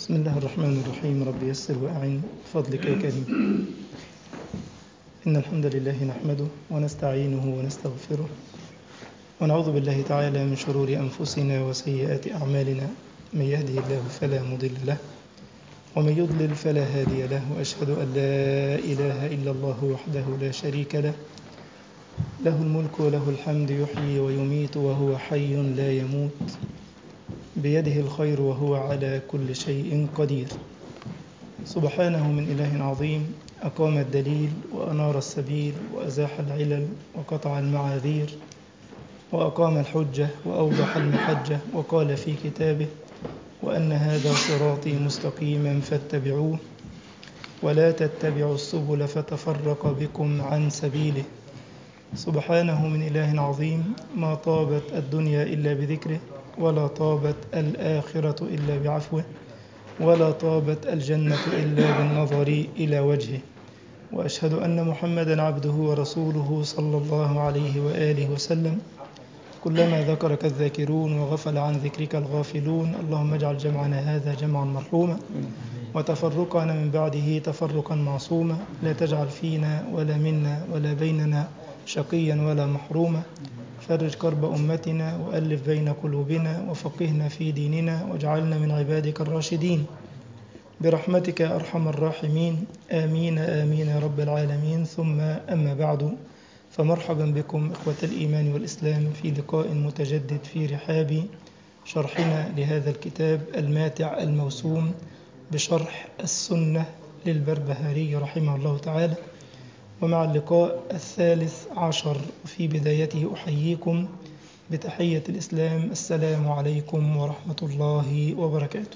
بسم الله الرحمن الرحيم. رب يسر وأعن بفضلك يا كريم. إن الحمد لله نحمده ونستعينه ونستغفره ونعوذ بالله تعالى من شرور أنفسنا وسيئات أعمالنا. من يهده الله فلا مضل له ومن يضلل فلا هادي له، وأشهد أن لا إله إلا الله وحده لا شريك له، له الملك وله الحمد، يحيي ويميت وهو حي لا يموت، بيده الخير وهو على كل شيء قدير. سبحانه من إله عظيم أقام الدليل وأنار السبيل وأزاح العلل وقطع المعاذير وأقام الحجة وأوضح المحجة، وقال في كتابه: وأن هذا صراطي مستقيما فاتبعوه ولا تتبعوا السبل فتفرق بكم عن سبيله. سبحانه من إله عظيم ما طابت الدنيا إلا بذكره، ولا طابت الآخرة إلا بعفوه، ولا طابت الجنة إلا بالنظر إلى وجهه. وأشهد أن محمدا عبده ورسوله صلى الله عليه وآله وسلم. كلما ذكرك الذاكرون وغفل عن ذكرك الغافلون، اللهم اجعل جمعنا هذا جمعا مرحوما وتفرقنا من بعده تفرقا معصوما، لا تجعل فينا ولا منا ولا بيننا شقيا ولا محروما. فرج كرب أمتنا وألف بين قلوبنا وفقهنا في ديننا، واجعلنا من عبادك الراشدين برحمتك يا أرحم الراحمين. آمين آمين يا رب العالمين. ثم أما بعد، فمرحبا بكم إخوة الإيمان والإسلام في لقاء متجدد في رحاب شرحنا لهذا الكتاب الماتع الموسوم بشرح السنة للبربهاري رحمه الله تعالى، ومع اللقاء 13. في بدايته أحييكم بتحية الإسلام: السلام عليكم ورحمة الله وبركاته.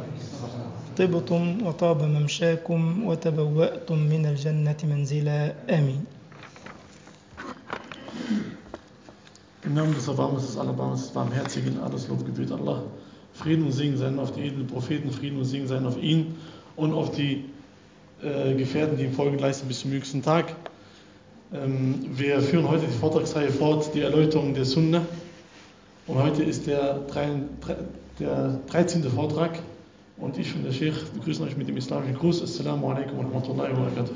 طبتم وطاب ممشاكم وتبوأتم من الجنة منزلا، آمين. Im Namen des Erbarmens, des Allerbarmens, des Barmherzigen, alles Lob gebührt Allah. Frieden und Segen seien auf die edlen Propheten, Frieden und Segen seien auf ihn und auf die Gefährten, die ihm Folge leisten bis zum jüngsten Tag. Wir führen heute die Vortragsreihe fort, die Erläuterung der Sunna. Und heute ist der 13. Vortrag. Und ich und der Sheikh begrüßen euch mit dem islamischen Gruß. Assalamu alaikum wa rahmatullahi wa barakatuh.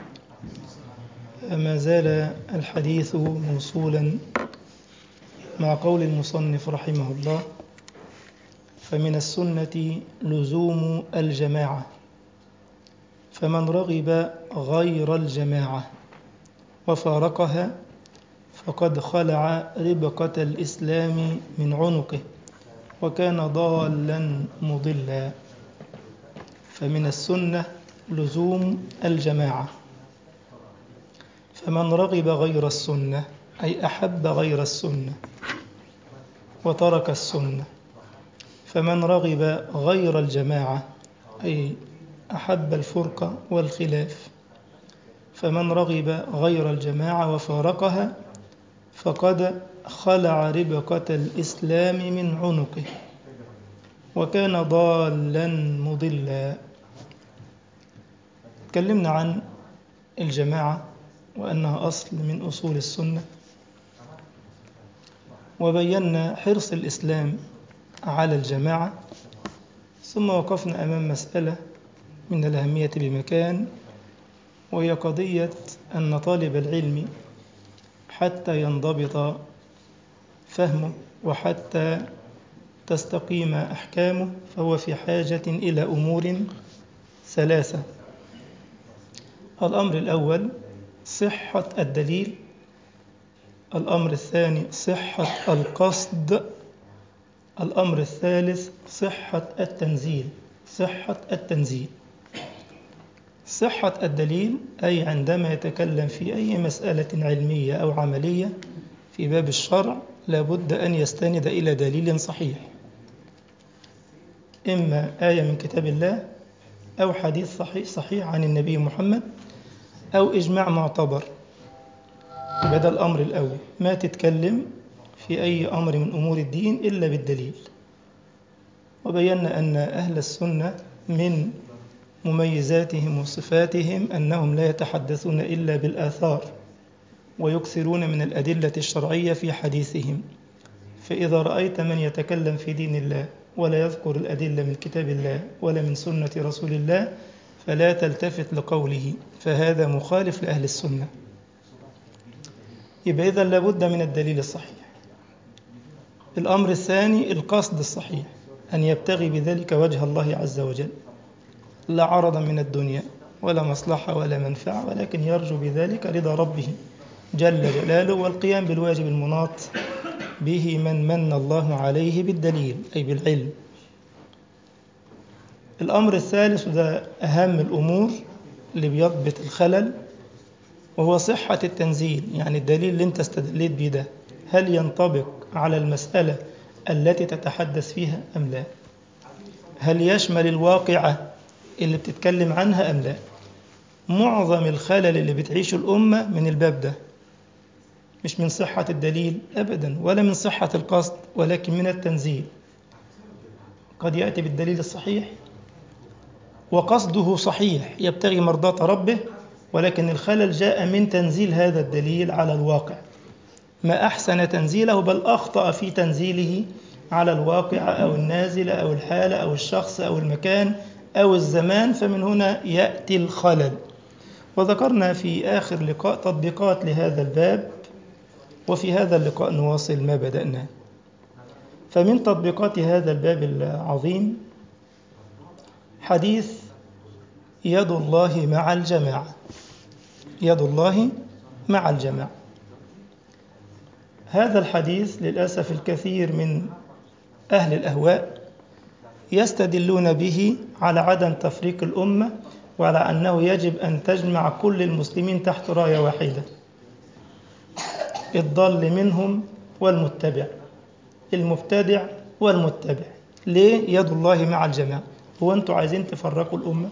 ما زال الحديث موصولا مع قول المصنف رحمه الله: فمن السنة لزوم الجماعة، فمن رغب غير الجماعة وفارقها فقد خلع ربقة الإسلام من عنقه وكان ضالا مضلا. فمن السنة لزوم الجماعة، فمن رغب غير السنة أي أحب غير السنة وترك السنة، فمن رغب غير الجماعة أي أحب الفرقة والخلاف، فمن رغب غير الجماعة وفارقها فقد خلع ربقة الإسلام من عنقه وكان ضالا مضلا. تكلمنا عن الجماعة وأنها أصل من أصول السنة، وبينا حرص الإسلام على الجماعة، ثم وقفنا أمام مسألة من الأهمية بمكان، وهي قضية أن طالب العلم حتى ينضبط فهمه وحتى تستقيم أحكامه فهو في حاجة إلى أمور ثلاثة. الأمر الأول صحة الدليل، الأمر الثاني صحة القصد، الأمر الثالث صحة التنزيل. صحة الدليل أي عندما يتكلم في أي مسألة علمية أو عملية في باب الشرع لابد أن يستند إلى دليل صحيح، إما آية من كتاب الله أو حديث صحيح عن النبي محمد أو إجماع معتبر. بدأ الأمر الأول، ما تتكلم في أي أمر من أمور الدين إلا بالدليل. وبينا أن أهل السنة من مميزاتهم وصفاتهم أنهم لا يتحدثون إلا بالآثار ويكثرون من الأدلة الشرعية في حديثهم. فإذا رأيت من يتكلم في دين الله ولا يذكر الأدلة من كتاب الله ولا من سنة رسول الله فلا تلتفت لقوله، فهذا مخالف لأهل السنة. يبقى إذن لابد من الدليل الصحيح. الأمر الثاني القصد الصحيح، أن يبتغي بذلك وجه الله عز وجل، لا عرضا من الدنيا ولا مصلحة ولا منفعة، ولكن يرجو بذلك رضا ربه جل جلاله والقيام بالواجب المناط به من الله عليه بالدليل أي بالعلم. الأمر الثالث ده أهم الأمور اللي بيضبط الخلل، وهو صحة التنزيل. يعني الدليل اللي انت استدليت به ده هل ينطبق على المسألة التي تتحدث فيها أم لا؟ هل يشمل الواقعة اللي بتتكلم عنها أم لا؟ معظم الخلل اللي بتعيشه الأمة من الباب ده، مش من صحة الدليل أبدا ولا من صحة القصد، ولكن من التنزيل. قد يأتي بالدليل الصحيح وقصده صحيح يبتغي مرضاة ربه، ولكن الخلل جاء من تنزيل هذا الدليل على الواقع. ما أحسن تنزيله، بل أخطأ في تنزيله على الواقع أو النازل أو الحالة أو الشخص أو المكان أو الزمان، فمن هنا يأتي الخلل. وذكرنا في آخر لقاء تطبيقات لهذا الباب، وفي هذا اللقاء نواصل ما بدأنا. فمن تطبيقات هذا الباب العظيم حديث يد الله مع الجماعة. يد الله مع الجماعة. هذا الحديث للأسف الكثير من أهل الأهواء يستدلون به على عدم تفريق الأمة، وعلى أنه يجب أن تجمع كل المسلمين تحت راية واحدة، الضال منهم والمتبع، المبتدع والمتبع. ليه يد الله مع الجماعة؟ هو أنتوا عايزين تفرقوا الأمة؟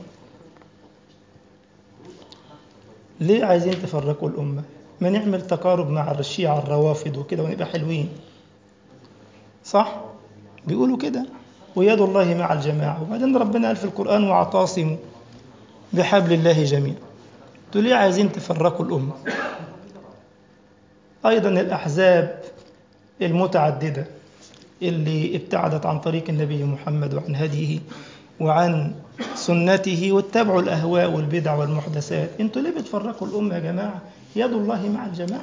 ليه عايزين تفرقوا الأمة؟ ما نعمل تقارب مع الشيعة الروافض وكده ونبقى حلوين، صح؟ بيقولوا كده. ويد الله مع الجماعة، وبعدين ربنا قال في القرآن واعتصموا بحبل الله جميعا. انتوا ليه عايزين تفرقوا الأمة؟ أيضا الأحزاب المتعددة اللي ابتعدت عن طريق النبي محمد وعن هديه وعن سنته واتبعوا الأهواء والبدع والمحدثات، انتوا ليه بتفرقوا الأمة يا جماعة؟ يد الله مع الجماعة.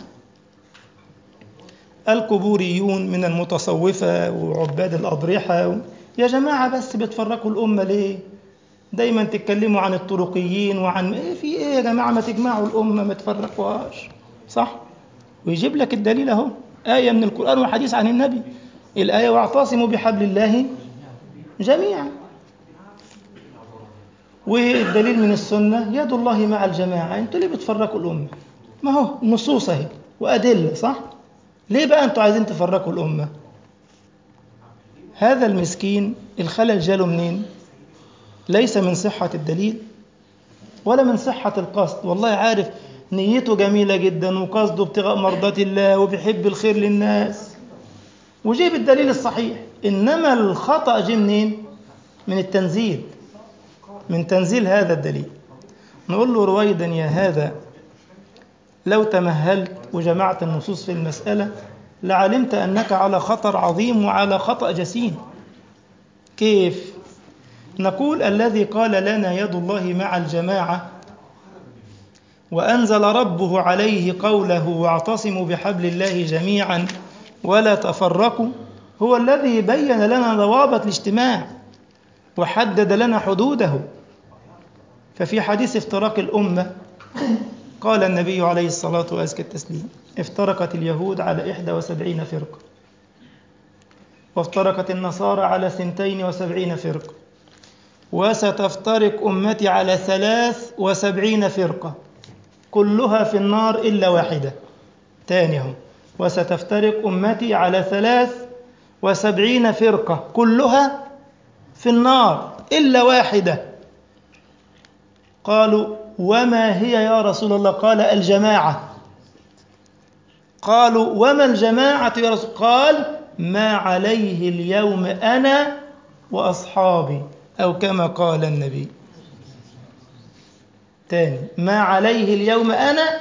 القبوريون من المتصوفة وعباد الأضرحة، يا جماعة بس بتفرقوا الأمة ليه؟ دايما تتكلموا عن الطرقيين وعن في ايه يا جماعة؟ ما تجمعوا الأمة ما تفرقوهاش، صح؟ ويجيب لك الدليل اهو، آية من القرآن وحديث عن النبي. الآية واعتصموا بحبل الله جميعا، والدليل من السنة يد الله مع الجماعة. انتوا ليه بتفرقوا الأمة؟ ما هو نصوص اهي وأدلة، صح؟ ليه بقى انتوا عايزين تفرقوا الأمة؟ هذا المسكين الخلل جاله منين؟ ليس من صحة الدليل ولا من صحة القصد. والله عارف نيته جميلة جدا وقصده ابتغاء مرضات الله وبيحب الخير للناس وجيب الدليل الصحيح، إنما الخطأ جه منين؟ من التنزيل، من تنزيل هذا الدليل. نقول له رويدا يا هذا، لو تمهلت وجمعت النصوص في المسألة لعلمت أنك على خطر عظيم وعلى خطأ جسيم. كيف؟ نقول الذي قال لنا يد الله مع الجماعة وأنزل ربه عليه قوله واعتصموا بحبل الله جميعا ولا تفرقوا، هو الذي بين لنا ضوابط الاجتماع وحدد لنا حدوده. ففي حديث افتراق الأمة قال النبي عليه الصلاة وأزكى التسليم: افترقت اليهود على 71 فرقة، وافترقت النصارى على 72 فرقة، وستفترق أمتي على 73 فرقة كلها في النار إلا واحدة. تانيهم: وستفترق أمتي على 73 فرقة كلها في النار إلا واحدة. قالوا: وما هي يا رسول الله؟ قال: الجماعة. قالوا: وما الجماعة يا رسول؟ قال: ما عليه اليوم أنا وأصحابي، أو كما قال النبي. تاني: ما عليه اليوم أنا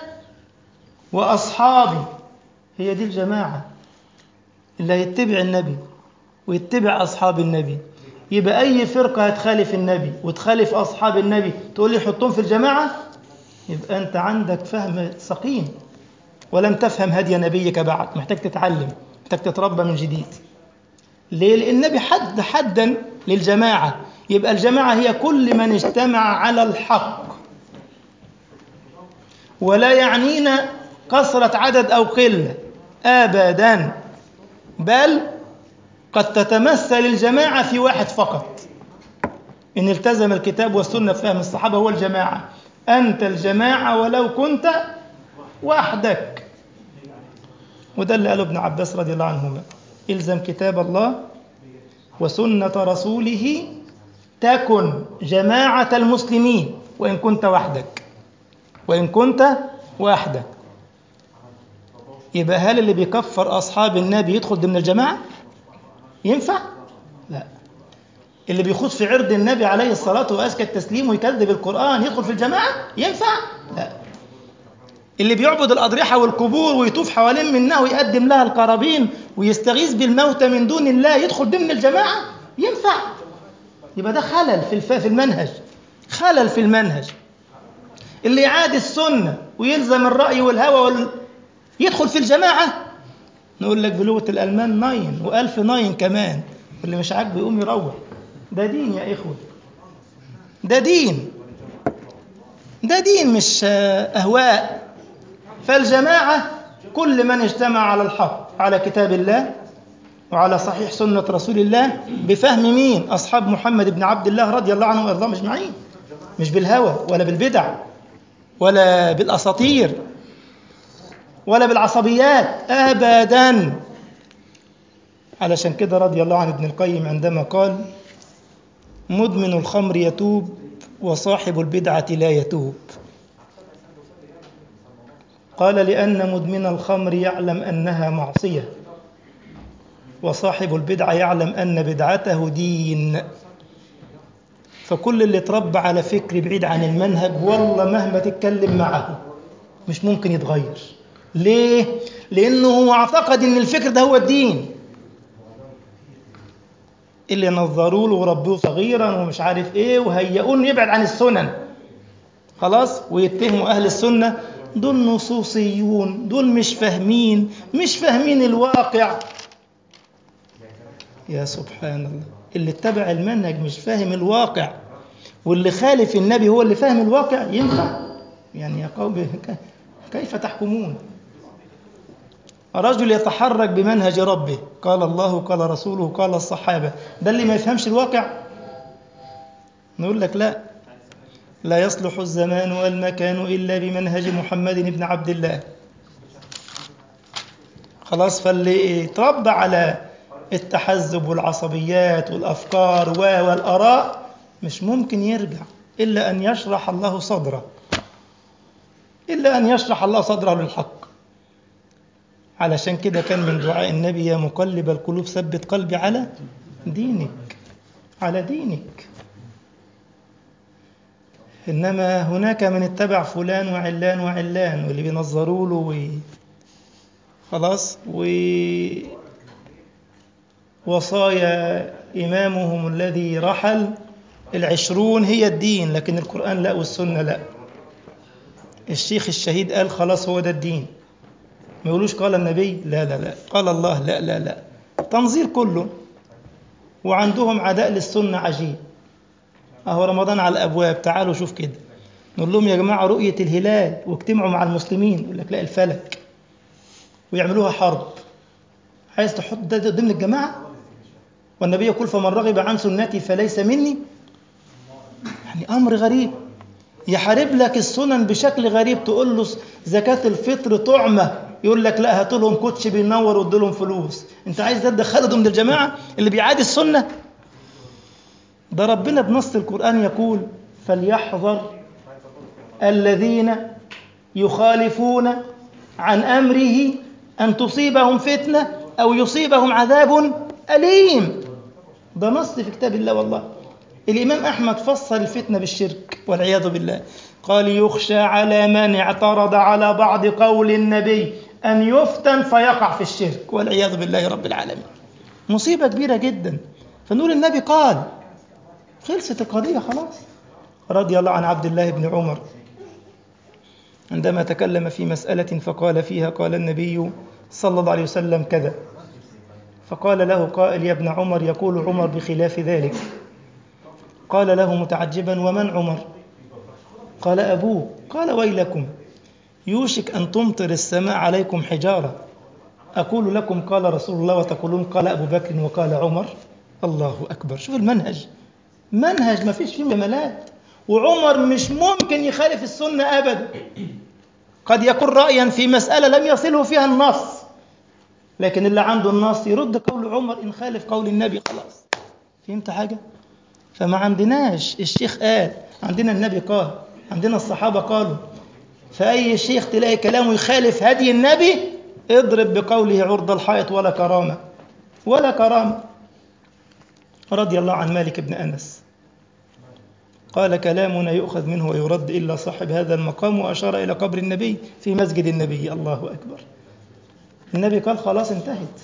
وأصحابي. هي دي الجماعة اللي هيتبع النبي ويتبع أصحاب النبي، يبقى أي فرقة هتخالف النبي وتخالف أصحاب النبي تقول لي حطهم في الجماعة، يبقى أنت عندك فهم سقيم ولم تفهم هدي نبيك بعد، محتاج تتعلم، محتاج تتربى من جديد. ليه؟ لأن النبي حدا للجماعة، يبقى الجماعة هي كل من اجتمع على الحق، ولا يعنينا كثرة عدد أو قلة أبدا، بل قد تتمثل الجماعة في واحد فقط، إن التزم الكتاب والسنة فهم الصحابة هو الجماعة. أنت الجماعة ولو كنت وحدك، وده اللي قاله ابن عباس رضي الله عنهما: إلزم كتاب الله وسنة رسوله تكن جماعة المسلمين وإن كنت وحدك، وإن كنت وحدك. يبقى هل اللي بيكفر أصحاب النبي يدخل ضمن الجماعة؟ ينفع؟ لا. اللي بيخوض في عرض النبي عليه الصلاة وأزكى التسليم ويكذب القرآن يدخل في الجماعة؟ ينفع؟ لا. اللي بيعبد الأضرحة والقبور ويطوف حوالين منها ويقدم لها القرابين ويستغيث بالموتى من دون الله يدخل ضمن الجماعة؟ ينفع؟ يبقى ده خلل في المنهج، خلل في المنهج. اللي يعادي السنة ويلزم الرأي والهوى يدخل في الجماعة؟ نقول لك بلغة الألمان 9 وألف 9 كمان، واللي مش عاجبه يقوم يروح. ده دين يا إخوة، ده دين، ده دين مش أهواء. فالجماعة كل من اجتمع على الحق، على كتاب الله وعلى صحيح سنة رسول الله بفهم مين؟ أصحاب محمد بن عبد الله رضي الله عنه وأرضاهم أجمعين، مش بالهوى ولا بالبدع ولا بالأساطير ولا بالعصبيات أبدا. علشان كده رضي الله عن ابن القيم عندما قال: مدمن الخمر يتوب وصاحب البدعة لا يتوب. قال: لأن مدمن الخمر يعلم أنها معصية، وصاحب البدعة يعلم أن بدعته دين. فكل اللي اتربى على فكر بعيد عن المنهج والله مهما تتكلم معه مش ممكن يتغير. ليه؟ لأنه هو اعتقد أن الفكر ده هو الدين. اللي نظروا له وربوه صغيرا ومش عارف ايه وهيئون يبعد عن السنن خلاص، ويتهموا أهل السنة دول نصوصيون، دول مش فاهمين الواقع. يا سبحان الله، اللي اتبع المنهج مش فاهم الواقع، واللي خالف النبي هو اللي فاهم الواقع. ينفع؟ يعني يا قوم كيف تحكمون؟ رجل يتحرك بمنهج ربه، قال الله قال رسوله قال الصحابة، ده اللي ما يفهمش الواقع؟ نقول لك لا يصلح الزمان والمكان إلا بمنهج محمد بن عبد الله. خلاص، فاللي يتربى على التحزب والعصبيات والأفكار والآراء مش ممكن يرجع إلا أن يشرح الله صدره، إلا أن يشرح الله صدره للحق. علشان كده كان من دعاء النبي: يا مقلب القلوب ثبت قلبي على دينك، على دينك. إنما هناك من اتبع فلان وعلان واللي بينظروا له خلاص، وصايا إمامهم الذي رحل 20 هي الدين، لكن القرآن لا والسنة لا. الشيخ الشهيد قال خلاص هو ده الدين، ما يقولوش قال النبي، لا قال الله، لا تنظير كله. وعندهم عداء للسنة عجيب. أهو رمضان على الأبواب، تعالوا شوف كده، نقول لهم يا جماعة رؤية الهلال واجتمعوا مع المسلمين، يقول لك لا الفلك، ويعملوها حرب. عايز تحط ده ضمن الجماعة؟ والنبي يقول: فمن رغب عن سنتي فليس مني. يعني أمر غريب، يحارب لك السنن بشكل غريب. تقول له زكاة الفطر طعمة، يقول لك لا هاتوا لهم كوتش بينور وادوا لهم فلوس. انت عايز ده تدخله ضمن الجماعة اللي بيعادي السنة؟ ده ربنا بنص القرآن يقول: فليحذر الذين يخالفون عن أمره أن تصيبهم فتنة أو يصيبهم عذاب أليم. ده نص في كتاب الله والله. الإمام أحمد فسر الفتنة بالشرك والعياذ بالله، قال: يخشى على من اعترض على بعض قول النبي أن يفتن فيقع في الشرك والعياذ بالله رب العالمين. مصيبة كبيرة جدا. فنقول النبي قال، خلصت القضية خلاص. رضي الله عن عبد الله بن عمر عندما تكلم في مسألة فقال فيها قال النبي صلى الله عليه وسلم كذا، فقال له قائل: يا ابن عمر، يقول عمر بخلاف ذلك. قال له متعجبا: ومن عمر؟ قال: أبوه. قال: ويلكم، يوشك أن تمطر السماء عليكم حجارة، أقول لكم قال رسول الله وتقولون قال أبو بكر وقال عمر. الله أكبر. شوف المنهج، منهج ما فيش فيه ممالات. وعمر مش ممكن يخالف السنة أبدا. قد يكون رأيا في مسألة لم يصله فيها النص، لكن اللي عنده النص يرد قول عمر إن خالف قول النبي. خلاص، فهمت حاجة؟ فما عندناش الشيخ قال، عندنا النبي قال، عندنا الصحابة قالوا. فأي شيخ تلاقي كلامه يخالف هدي النبي اضرب بقوله عرض الحائط ولا كرامة، ولا كرامة. رضي الله عن مالك بن أنس قال: كلامنا يؤخذ منه ويرد إلا صاحب هذا المقام، وأشار إلى قبر النبي في مسجد النبي. الله أكبر. النبي قال خلاص انتهت.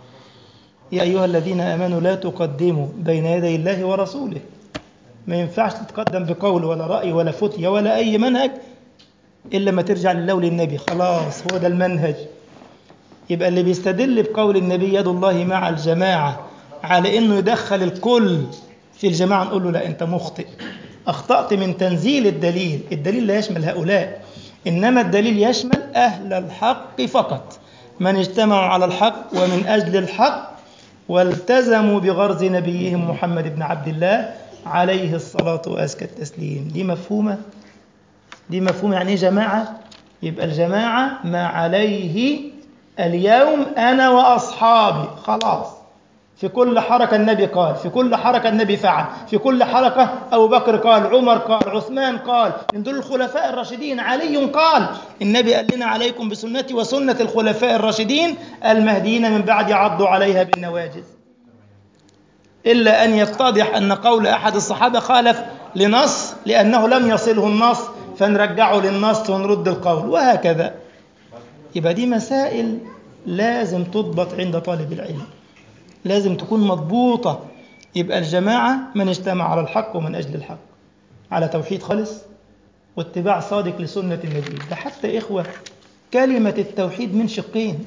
يا أيها الذين آمنوا لا تقدموا بين يدي الله ورسوله. ما ينفعش تتقدم بقول ولا رأي ولا فتية ولا أي منهج إلا ما ترجع لله وللنبي. خلاص، هو ده المنهج. يبقى اللي بيستدل بقول النبي يد الله مع الجماعة على إنه يدخل الكل في الجماعة، نقول له لا، أنت مخطئ، أخطأت من تنزيل الدليل. الدليل لا يشمل هؤلاء، إنما الدليل يشمل أهل الحق فقط، من اجتمعوا على الحق ومن أجل الحق والتزموا بغرز نبيهم محمد بن عبد الله عليه الصلاة وأزكى التسليم. دي مفهومة؟ دي مفهومة. يعني إيه جماعة؟ يبقى الجماعة ما عليه اليوم أنا وأصحابي. خلاص، في كل حركة النبي قال، في كل حركة النبي فعل، في كل حركة أبو بكر قال، عمر قال، عثمان قال، من دول الخلفاء الراشدين. علي قال، النبي قال لنا عليكم بسنتي وسنة الخلفاء الراشدين المهديين من بعد عضوا عليها بالنواجذ. إلا أن يتضح أن قول أحد الصحابة خالف لنص لأنه لم يصله النص، فنرجعه للنص ونرد القول، وهكذا. يبقى دي مسائل لازم تضبط عند طالب العلم، لازم تكون مضبوطة. يبقى الجماعة من اجتمع على الحق ومن أجل الحق، على توحيد خالص واتباع صادق لسنة النبي. ده حتى إخوة كلمة التوحيد من شقين،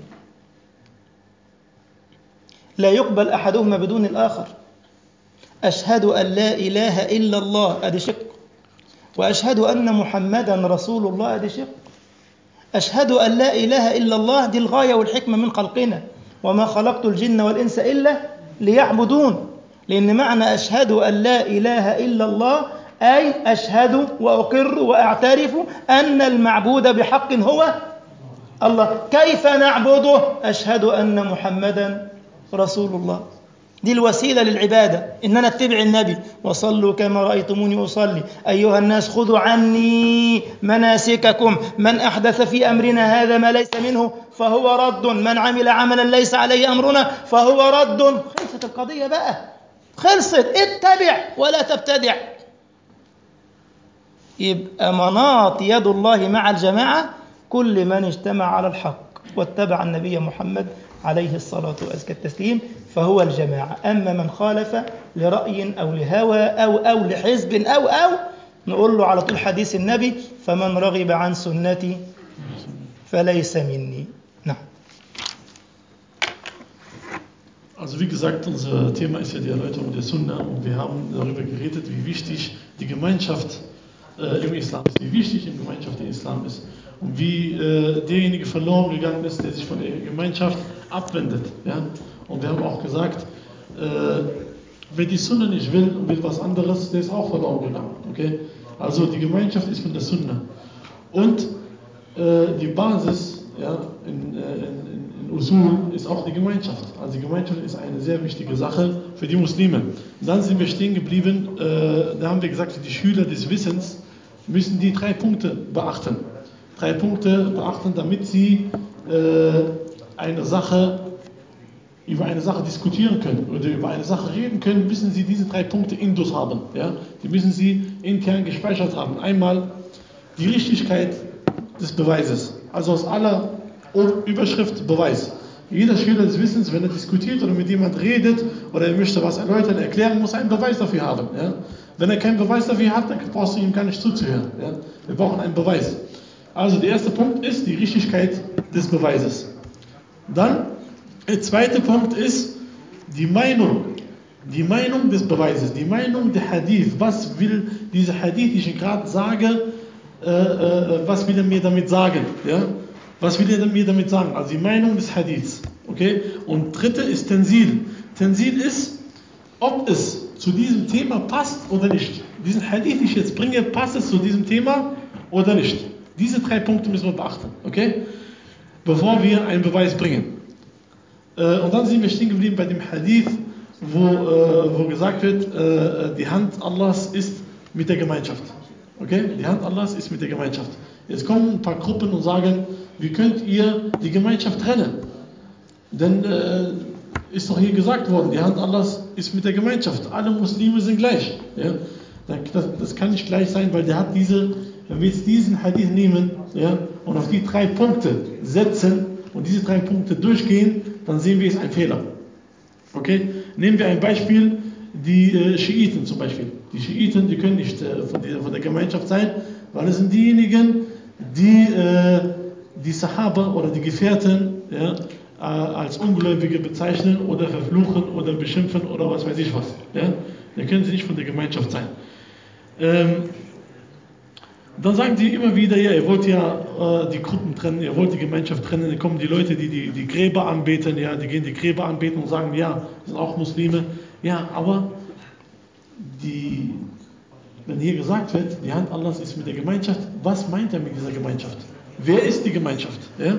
لا يقبل أحدهما بدون الآخر. أشهد أن لا إله إلا الله، أدي شق، وأشهد أن محمدا رسول الله، أدي شق. أشهد أن لا إله إلا الله دي الغاية والحكمة من خلقنا، وما خلقت الجن والإنس إلا ليعبدون. لأن معنى أشهد أن لا إله إلا الله أي أشهد وأقر وأعترف أن المعبود بحق هو الله. كيف نعبده؟ أشهد أن محمدا رسول الله. دي الوسيلة للعبادة، إن أنا اتبع النبي. وصلوا كما رأيتموني أصلي، أيها الناس خذوا عني مناسككم، من أحدث في أمرنا هذا ما ليس منه فهو رد، من عمل عملا ليس عليه أمرنا فهو رد. خلصت القضية بقى، خلصت. اتبع ولا تبتدع. يبقى مناط يد الله مع الجماعة كل من اجتمع على الحق واتبع النبي محمد عليه الصلاة وأزكى التسليم فهو الجماعة. أما من خالف لرأي أو لهوى أو لحزب أو نقول له على طول حديث النبي: فمن رغب عن سنتي فليس مني. نعم. Also wie gesagt, unser Thema ist ja die Erläuterung der Sunna und wir haben darüber geredet, wie wichtig die Gemeinschaft im Islam ist, wie wichtig die Gemeinschaft im Islam ist und wie derjenige verloren gegangen ist, der sich von der Gemeinschaft abwendet. Ja? Und wir haben auch gesagt, wer die Sunna nicht will und will was anderes, der ist auch verloren gegangen. Okay? Also die Gemeinschaft ist von der Sunna. Und die Basis in Usul ist auch die Gemeinschaft. Also die Gemeinschaft ist eine sehr wichtige Sache für die Muslime. Und dann sind wir stehen geblieben, da haben wir gesagt, für die Schüler des Wissens müssen die 3 Punkte beachten. 3 Punkte beachten, damit sie über eine Sache diskutieren können oder über eine Sache reden können, müssen sie diese 3 Punkte intus haben. Ja? Die müssen sie intern gespeichert haben. Einmal die Richtigkeit des Beweises. Also aus aller Überschrift Beweis. Jeder Schüler des Wissens, wenn er diskutiert oder mit jemand redet oder er möchte was erläutern, erklären, muss einen Beweis dafür haben. Ja? Wenn er keinen Beweis dafür hat, dann brauchst du ihm gar nicht zuzuhören. Ja? Wir brauchen einen Beweis. Also der erste Punkt ist die Richtigkeit des Beweises. Dann, der zweite Punkt ist die Meinung des Beweises, die Meinung der Hadith. Was will dieser Hadith, die ich gerade sage, was will er mir damit sagen? Ja? Was will er mir damit sagen? Also die Meinung des Hadiths. Okay? Und dritte ist Tanzil. Tanzil ist, ob es zu diesem Thema passt oder nicht. Diesen Hadith, den ich jetzt bringe, passt es zu diesem Thema oder nicht? Diese 3 Punkte müssen wir beachten. Okay? Bevor wir einen Beweis bringen. Und dann sind wir stehen geblieben bei dem Hadith, wo gesagt wird, die Hand Allahs ist mit der Gemeinschaft. Okay? Die Hand Allahs ist mit der Gemeinschaft. Jetzt kommen ein paar Gruppen und sagen, wie könnt ihr die Gemeinschaft trennen? Denn ist doch hier gesagt worden, die Hand Allahs ist mit der Gemeinschaft. Alle Muslime sind gleich. Ja? Das kann nicht gleich sein, weil der hat wenn wir jetzt diesen Hadith nehmen, ja, und auf die 3 Punkte setzen und diese 3 Punkte durchgehen, dann sehen wir, es ist ein Fehler. Okay? Nehmen wir ein Beispiel, die Schiiten zum Beispiel. Die Schiiten, die können nicht von der Gemeinschaft sein, weil es sind diejenigen, die Sahaba oder die Gefährten, ja, als Ungläubige bezeichnen oder verfluchen oder beschimpfen oder was weiß ich was. Ja? Dann können sie nicht von der Gemeinschaft sein. Dann sagen sie immer wieder, ja, ihr wollt ja die Gruppen trennen, ihr wollt die Gemeinschaft trennen. Dann kommen die Leute, die Gräber anbeten, ja, die gehen die Gräber anbeten und sagen, ja, sind auch Muslime. Ja, aber wenn hier gesagt wird, die Hand Allahs ist mit der Gemeinschaft, was meint er mit dieser Gemeinschaft? Wer ist die Gemeinschaft? Ja?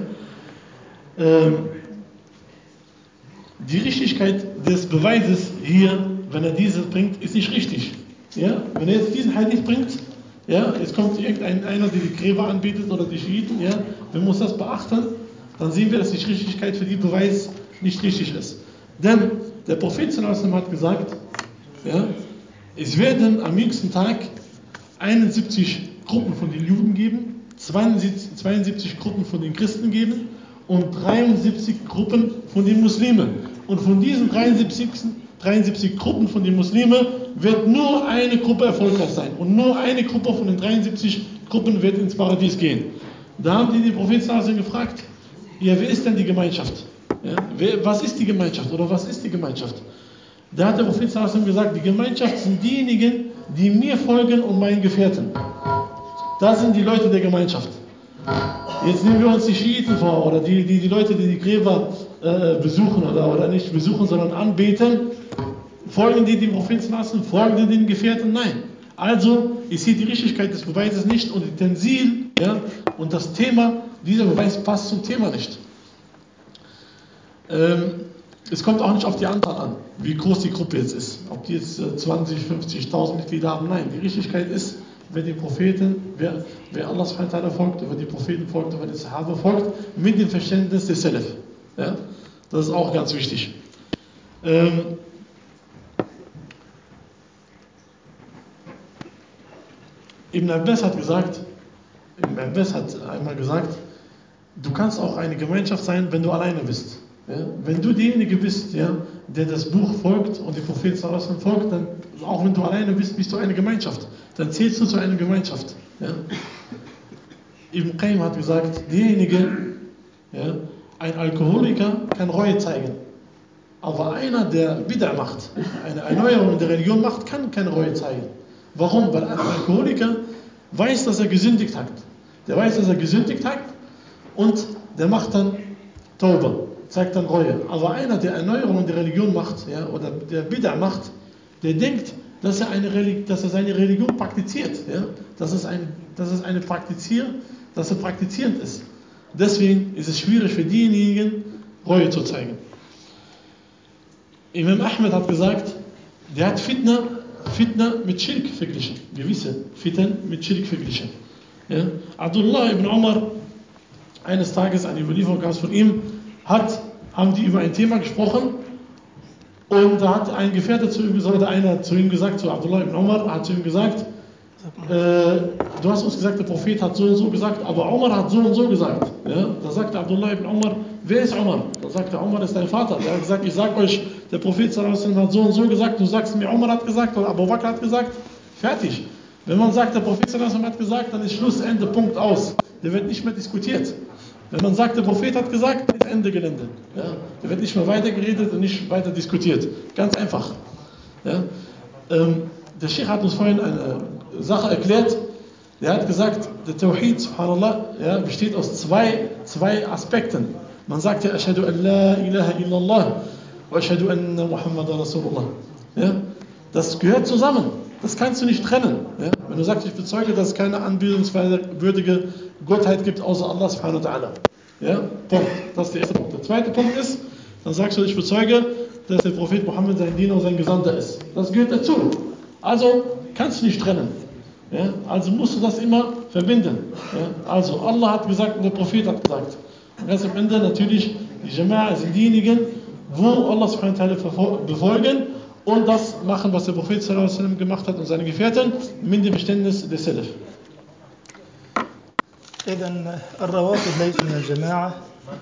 Die Richtigkeit des Beweises hier, wenn er diese bringt, ist nicht richtig. Ja? Wenn er jetzt diesen Hadith bringt, ja, jetzt kommt irgendeiner, der die Gräber anbetet oder die Schiiten, ja, wenn wir uns das beachten, dann sehen wir, dass die Richtigkeit für die Beweis nicht richtig ist. Denn der Prophet sallallahu alaihi wasallam hat gesagt, ja, es werden am jüngsten Tag 71 Gruppen von den Juden geben, 72 Gruppen von den Christen geben und 73 Gruppen von den Muslimen. Und von diesen 73 Gruppen von den Muslimen wird nur eine Gruppe erfolgreich sein. Und nur eine Gruppe von den 73 Gruppen wird ins Paradies gehen. Da haben die Prophet sallallahu alaihi wasallam gefragt, ja, wer ist denn die Gemeinschaft? Ja, was ist die Gemeinschaft oder was ist die Gemeinschaft? Da hat der Prophet sallallahu alaihi wasallam gesagt, die Gemeinschaft sind diejenigen, die mir folgen und meinen Gefährten. Das sind die Leute der Gemeinschaft. Jetzt nehmen wir uns die Schiiten vor oder die Leute, die Gräber besuchen oder nicht besuchen, sondern anbeten. Folgen die dem Propheten sallallahu alaihi wasallam? Folgen die den Gefährten? Nein. Also ist hier die Richtigkeit des Beweises nicht und die Tanzil, ja, und das Thema, dieser Beweis passt zum Thema nicht. Es kommt auch nicht auf die Anzahl an, wie groß die Gruppe jetzt ist. Ob die jetzt 20, 50.000 Mitglieder haben. Nein, die Richtigkeit ist, wer die Propheten, wer Allah subhanahu wa ta'ala folgt, wer die Propheten folgt, wer die Sahaba folgt, mit dem Verständnis des Salaf. Ja? Das ist auch ganz wichtig. Ibn Abbas hat einmal gesagt, du kannst auch eine Gemeinschaft sein, wenn du alleine bist. Ja? Wenn du derjenige bist, ja, der das Buch folgt und die Propheten sallallahu alaihi wasallam folgt, dann, auch wenn du alleine bist, bist du eine Gemeinschaft. Dann zählst du zu einer Gemeinschaft. Ja? Ibn Qayyim hat gesagt, ja, ein Alkoholiker kann Reue zeigen. Aber einer, der Bid'a macht, eine Erneuerung der Religion macht, kann keine Reue zeigen. Warum? Weil ein Alkoholiker weiß, dass er gesündigt hat. Der weiß, dass er gesündigt hat und der macht dann Tauba, zeigt dann Reue. Aber einer, der Erneuerung der Religion macht, ja, oder der Bid'a macht, der denkt, dass er seine Religion praktiziert, ja, dass er praktizierend ist. Deswegen ist es schwierig für diejenigen, Reue zu zeigen. Imam Ahmed hat gesagt, der hat Fitna mit Schirk verglichen. Gewisse Fitna mit Schirk verglichen. Ja? Abdullah ibn Umar, eines Tages, eine Überlieferung gab es von ihm, haben die über ein Thema gesprochen und da hat ein Gefährte zu ihm gesagt, oder einer zu ihm gesagt, zu Abdullah ibn Umar, hat zu ihm gesagt, du hast uns gesagt, der Prophet hat so und so gesagt, aber Umar hat so und so gesagt. Ja? Da sagte Abdullah ibn Umar, wer ist Umar? Da sagt er, Umar ist dein Vater. Der hat gesagt, ich sage euch, der Prophet sallallahu alaihi wasallam hat so und so gesagt, du sagst mir, Umar hat gesagt oder Abu Bakr hat gesagt, fertig. Wenn man sagt, der Prophet sallallahu alaihi wasallam hat gesagt, dann ist Schluss, Ende, Punkt, aus. Der wird nicht mehr diskutiert. Wenn man sagt, der Prophet hat gesagt, dann ist Ende Gelände. Ja? Der wird nicht mehr weiter geredet und nicht weiter diskutiert. Ganz einfach. Ja? Der Sheikh hat uns vorhin eine Sache erklärt. Der hat gesagt, der Tawhid, subhanallah, ja, besteht aus zwei Aspekten. Man sagt ja, Ashhadu an la ilaha illallah wa ashhadu anna Muhammadan Rasulullah. Ja? Das gehört zusammen. Das kannst du nicht trennen. Ja? Wenn du sagst, ich bezeuge, dass es keine anbetungswürdige Gottheit gibt, außer Allah subhanahu wa ta'ala. Ja? Punkt. Das ist der erste Punkt. Der zweite Punkt ist, dann sagst du, ich bezeuge, dass der Prophet Mohammed sein Diener und sein Gesandter ist. Das gehört dazu. Also kannst du nicht trennen. Ja? Also musst du das immer verbinden. Ja? Also Allah hat gesagt und der Prophet hat gesagt. Und ganz am Ende natürlich, die Jama'a sind diejenigen, wo Allah subhanahu wa ta'ala befolgen und das machen, was der Prophet sallallahu alaihi wasallam gemacht hat und seine Gefährten mit dem Verständnis des Salaf. إذن الروافض ليسوا من الجماعة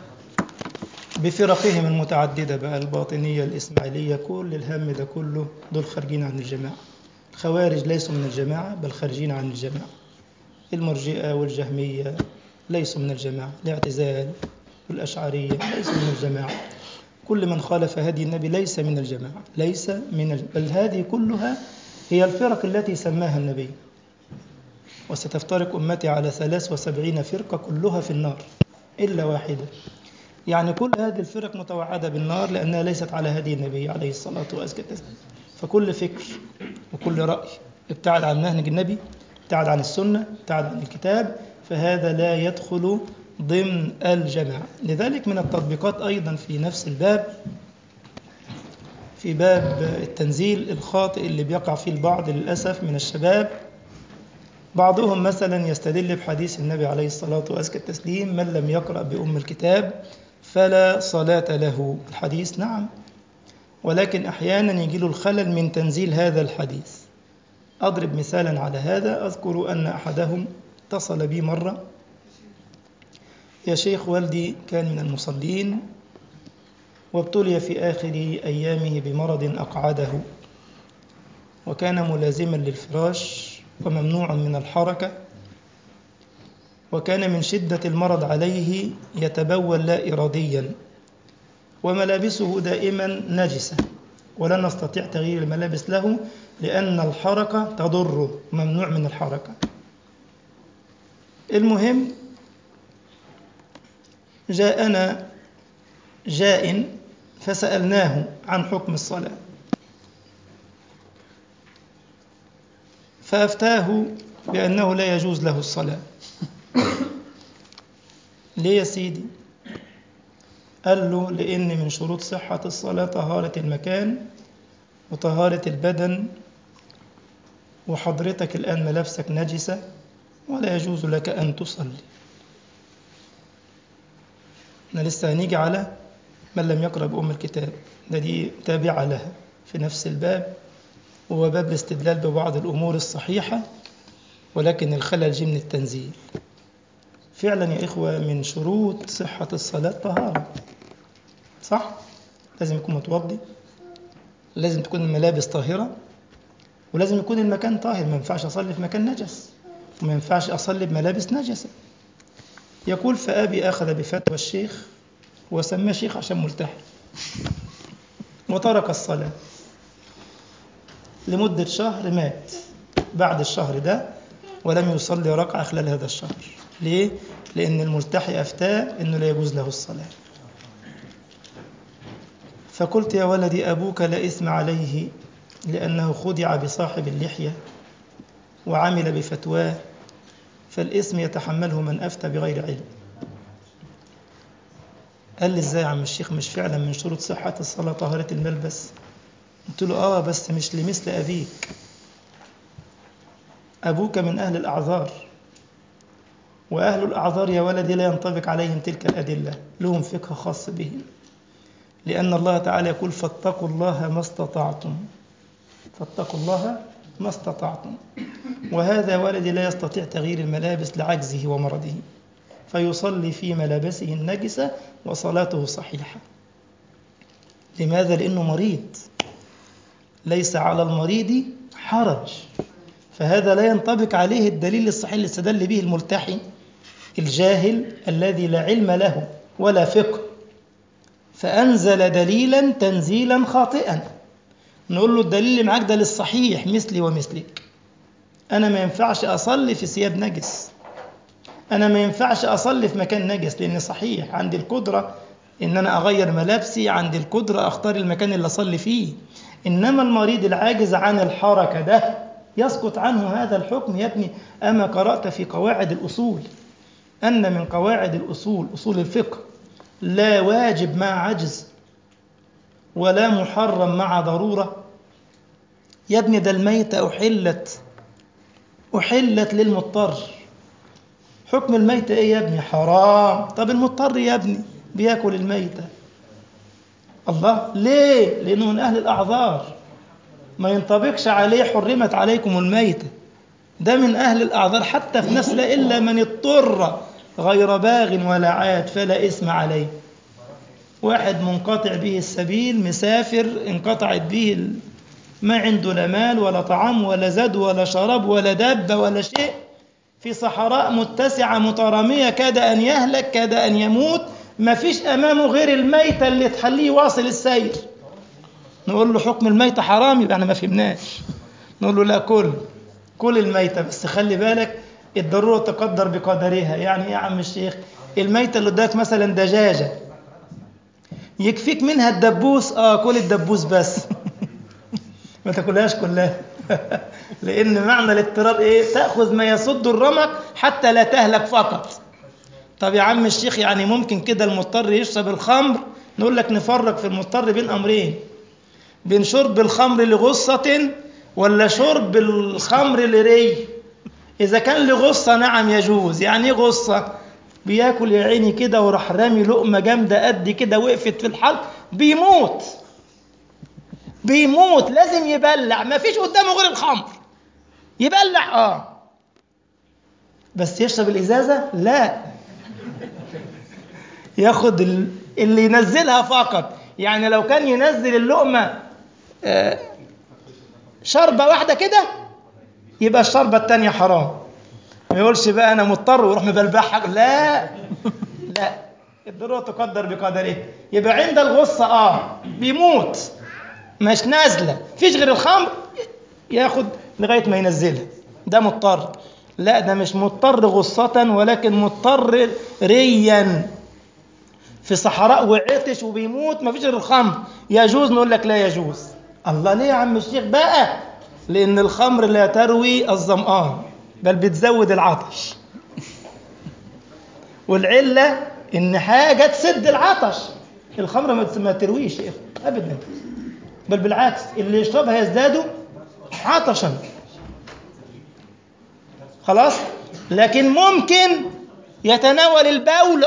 بفرقهم المتعددة بقى، الباطنية، الإسماعيلية، كل الهم ده كله دول خارجين عن الجماعة. الخوارج ليسوا من الجماعة بل خارجين عن الجماعة. المرجئة والجهمية ليسوا من الجماعة. الاعتزال والأشعرية ليسوا من الجماعة. كل من خالف هدي النبي ليس من الجماعة، بل هذه كلها هي الفرق التي سماها النبي. وستفترق أمتي على 73 فرقة كلها في النار إلا واحدة. يعني كل هذه الفرق متوعدة بالنار لأنها ليست على هدي النبي عليه الصلاة والسلام. فكل فكر وكل رأي ابتعد عن منهج النبي، ابتعد عن السنة، ابتعد عن الكتاب، فهذا لا يدخل ضمن الجماعة. لذلك من التطبيقات أيضا في نفس الباب، في باب التنزيل الخاطئ اللي بيقع فيه البعض للأسف من الشباب، بعضهم مثلا يستدل بحديث النبي عليه الصلاة والتسليم: من لم يقرأ بأم الكتاب فلا صلاة له. الحديث نعم، ولكن أحيانا يجي له الخلل من تنزيل هذا الحديث. أضرب مثالا على هذا. أذكر أن أحدهم اتصل بي مرة: يا شيخ، والدي كان من المصلين وابتلي في آخر أيامه بمرض أقعده، وكان ملازما للفراش وممنوع من الحركة، وكان من شدة المرض عليه يتبول لا إراديا، وملابسه دائما نجسة، ولن نستطيع تغيير الملابس له لأن الحركة تضره، ممنوع من الحركة. المهم جاءنا جاء فسألناه عن حكم الصلاة، فأفتاه بأنه لا يجوز له الصلاة. ليه يا سيدي؟ قال له: لأن من شروط صحة الصلاة طهارة المكان وطهارة البدن، وحضرتك الآن ملابسك نجسة ولا يجوز لك أن تصلي. احنا لسه هنيجي على من لم يقرأ بأم الكتاب، دي تابعة لها في نفس الباب، وهو باب الاستدلال ببعض الأمور الصحيحة، ولكن الخلل جه من التنزيل. فعلا يا إخوة من شروط صحة الصلاة طهارة، صح؟ لازم يكون متوضي، لازم تكون الملابس طاهرة، ولازم يكون المكان طاهر. ما ينفعش أصلي في مكان نجس، وما ينفعش أصلي بملابس نجسة. يقول: فأبي أخذ بفتوى الشيخ، وسماه شيخ عشان ملتحي، وترك الصلاة لمدة شهر. مات بعد الشهر ده ولم يصلي ركعة خلال هذا الشهر. ليه؟ لأن الملتحي أفتاه أنه لا يجوز له الصلاة. فقلت: يا ولدي، أبوك لا إثم عليه لأنه خدع بصاحب اللحية وعمل بفتواه، فالإثم يتحمله من أفتى بغير علم. قال لي: إزاي يا عم الشيخ؟ مش فعلا من شروط صحة الصلاة طهارة الملبس؟ قلت له: بس مش لمثل أبيك. أبوك من أهل الأعذار، وأهل الأعذار يا ولدي لا ينطبق عليهم تلك الأدلة، لهم فقه خاص بهم، لأن الله تعالى يقول: فاتقوا الله ما استطعتم. فاتقوا الله ما استطعتم. وهذا ولدي لا يستطيع تغيير الملابس لعجزه ومرضه، فيصلي في ملابسه النجسة وصلاته صحيحة. لماذا؟ لأنه مريض، ليس على المريض حرج، فهذا لا ينطبق عليه الدليل الصحيح اللي استدل به الملتحي الجاهل الذي لا علم له ولا فقه، فأنزل دليلا تنزيلا خاطئا. نقول له الدليل اللي معاك ده للصحيح مثلي ومثلك. أنا ما ينفعش أصلي في ثياب نجس، أنا ما ينفعش أصلي في مكان نجس، لأن صحيح عندي القدرة إن أنا أغير ملابسي، عندي القدرة أختار المكان اللي أصلي فيه. إنما المريض العاجز عن الحركة ده يسقط عنه هذا الحكم. يا ابني أما قرأت في قواعد الأصول أن من قواعد الأصول أصول الفقه لا واجب مع عجز ولا محرم مع ضرورة؟ يا ابني ده الميتة أحلت للمضطر. حكم الميتة إيه يا ابني؟ حرام. طب المضطر يا ابني بياكل الميتة، الله ليه؟ لأنه من أهل الأعذار، ما ينطبقش عليه حرمت عليكم الميتة، ده من أهل الأعذار. حتى في نفس لا إلا من اضطر غير باغ ولا عاد فلا إثم عليه. واحد منقطع به السبيل، مسافر انقطعت به ما عنده لا مال ولا طعام ولا زاد ولا شراب ولا دابة ولا شيء، في صحراء متسعة مترامية، كاد أن يهلك، كاد أن يموت، ما فيش أمامه غير الميتة اللي تخليه واصل السير. نقول له حكم الميتة حرام؟ يبقى احنا ما فهمناش. نقول له لا، كل الميتة، بس خلي بالك الضرورة تقدر بقدرها. يعني ايه يا عم الشيخ؟ الميتة اللي قدامك مثلا دجاجة يكفيك منها الدبوس، كل الدبوس بس ما تاكلهاش كلها لأن معنى الاضطرار إيه؟ تأخذ ما يسد الرمق حتى لا تهلك فقط. طب يا عم الشيخ يعني ممكن كده المضطر يشرب الخمر؟ نقول لك نفرق في المضطر بين أمرين، بين شرب الخمر لغصة ولا شرب الخمر لري. إذا كان لغصة نعم يجوز. يعني إيه غصة؟ بياكل يا عيني كده وراح رامي لقمة جامدة قد كده وقفت في الحلق، بيموت لازم يبلع، ما فيش قدامه غير الخمر، يبلع بس يشرب الإزازة لا، ياخد اللي ينزلها فقط. يعني لو كان ينزل اللقمة شربة واحدة كده يبقى الشربة التانية حرام. ما يقولش بقى أنا مضطر ويروح مبلبعها، لا لا، الضرورة تقدر بقدره. يبقى عند الغصة بيموت، مش نازلة، فيش غير الخمر، ياخد لغاية ما ينزلها، ده مضطر. لا، ده مش مضطر غصة ولكن مضطر ريا في صحراء وعطش وبيموت، ما فيش غير الخمر، يجوز؟ نقول لك لا يجوز. الله ليه يا عم الشيخ بقى؟ لأن الخمر لا تروي الظمآن بل بتزود العطش، والعلة إن حاجة تسد العطش. الخمر ما ترويش أبدا، بل بالعكس اللي يشربها يزداد عطشا. خلاص، لكن ممكن يتناول البول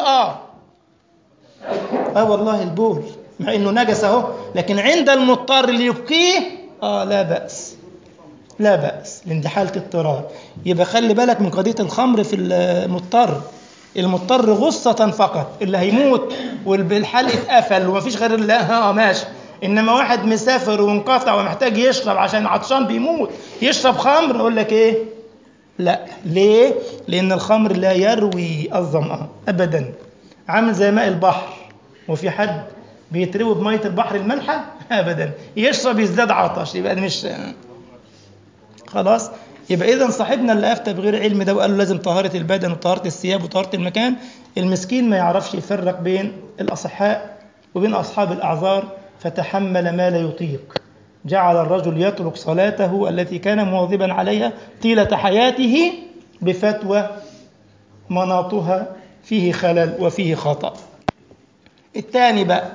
والله البول مع انه نجس لكن عند المضطر اللي يبقيه لا بأس، لا بأس، لان دي حالة اضطرار. يبقى خلي بالك من قضية الخمر في المضطر غصة فقط، اللي هيموت والحلق اتقفل ومفيش غير ماشي. انما واحد مسافر وانقطع ومحتاج يشرب عشان عطشان بيموت يشرب خمر، اقول لك ايه؟ لا. ليه؟ لان الخمر لا يروي الظمآن ابدا. عامل زي ماء البحر، وفي حد بيتروي بمية البحر المالحة؟ ابدا، يشرب يزداد عطش، يبقى مش خلاص. يبقى اذا صاحبنا اللي افتى بغير علم ده وقال له لازم طهارة البدن وطهارة الثياب وطهارة المكان، المسكين ما يعرفش يفرق بين الأصحاء وبين أصحاب الأعذار، فتحمل ما لا يطيق. جعل الرجل يترك صلاته التي كان مواظبا عليها طيلة حياته بفتوى مناطها فيه خلل وفيه خطأ. الثاني بقى،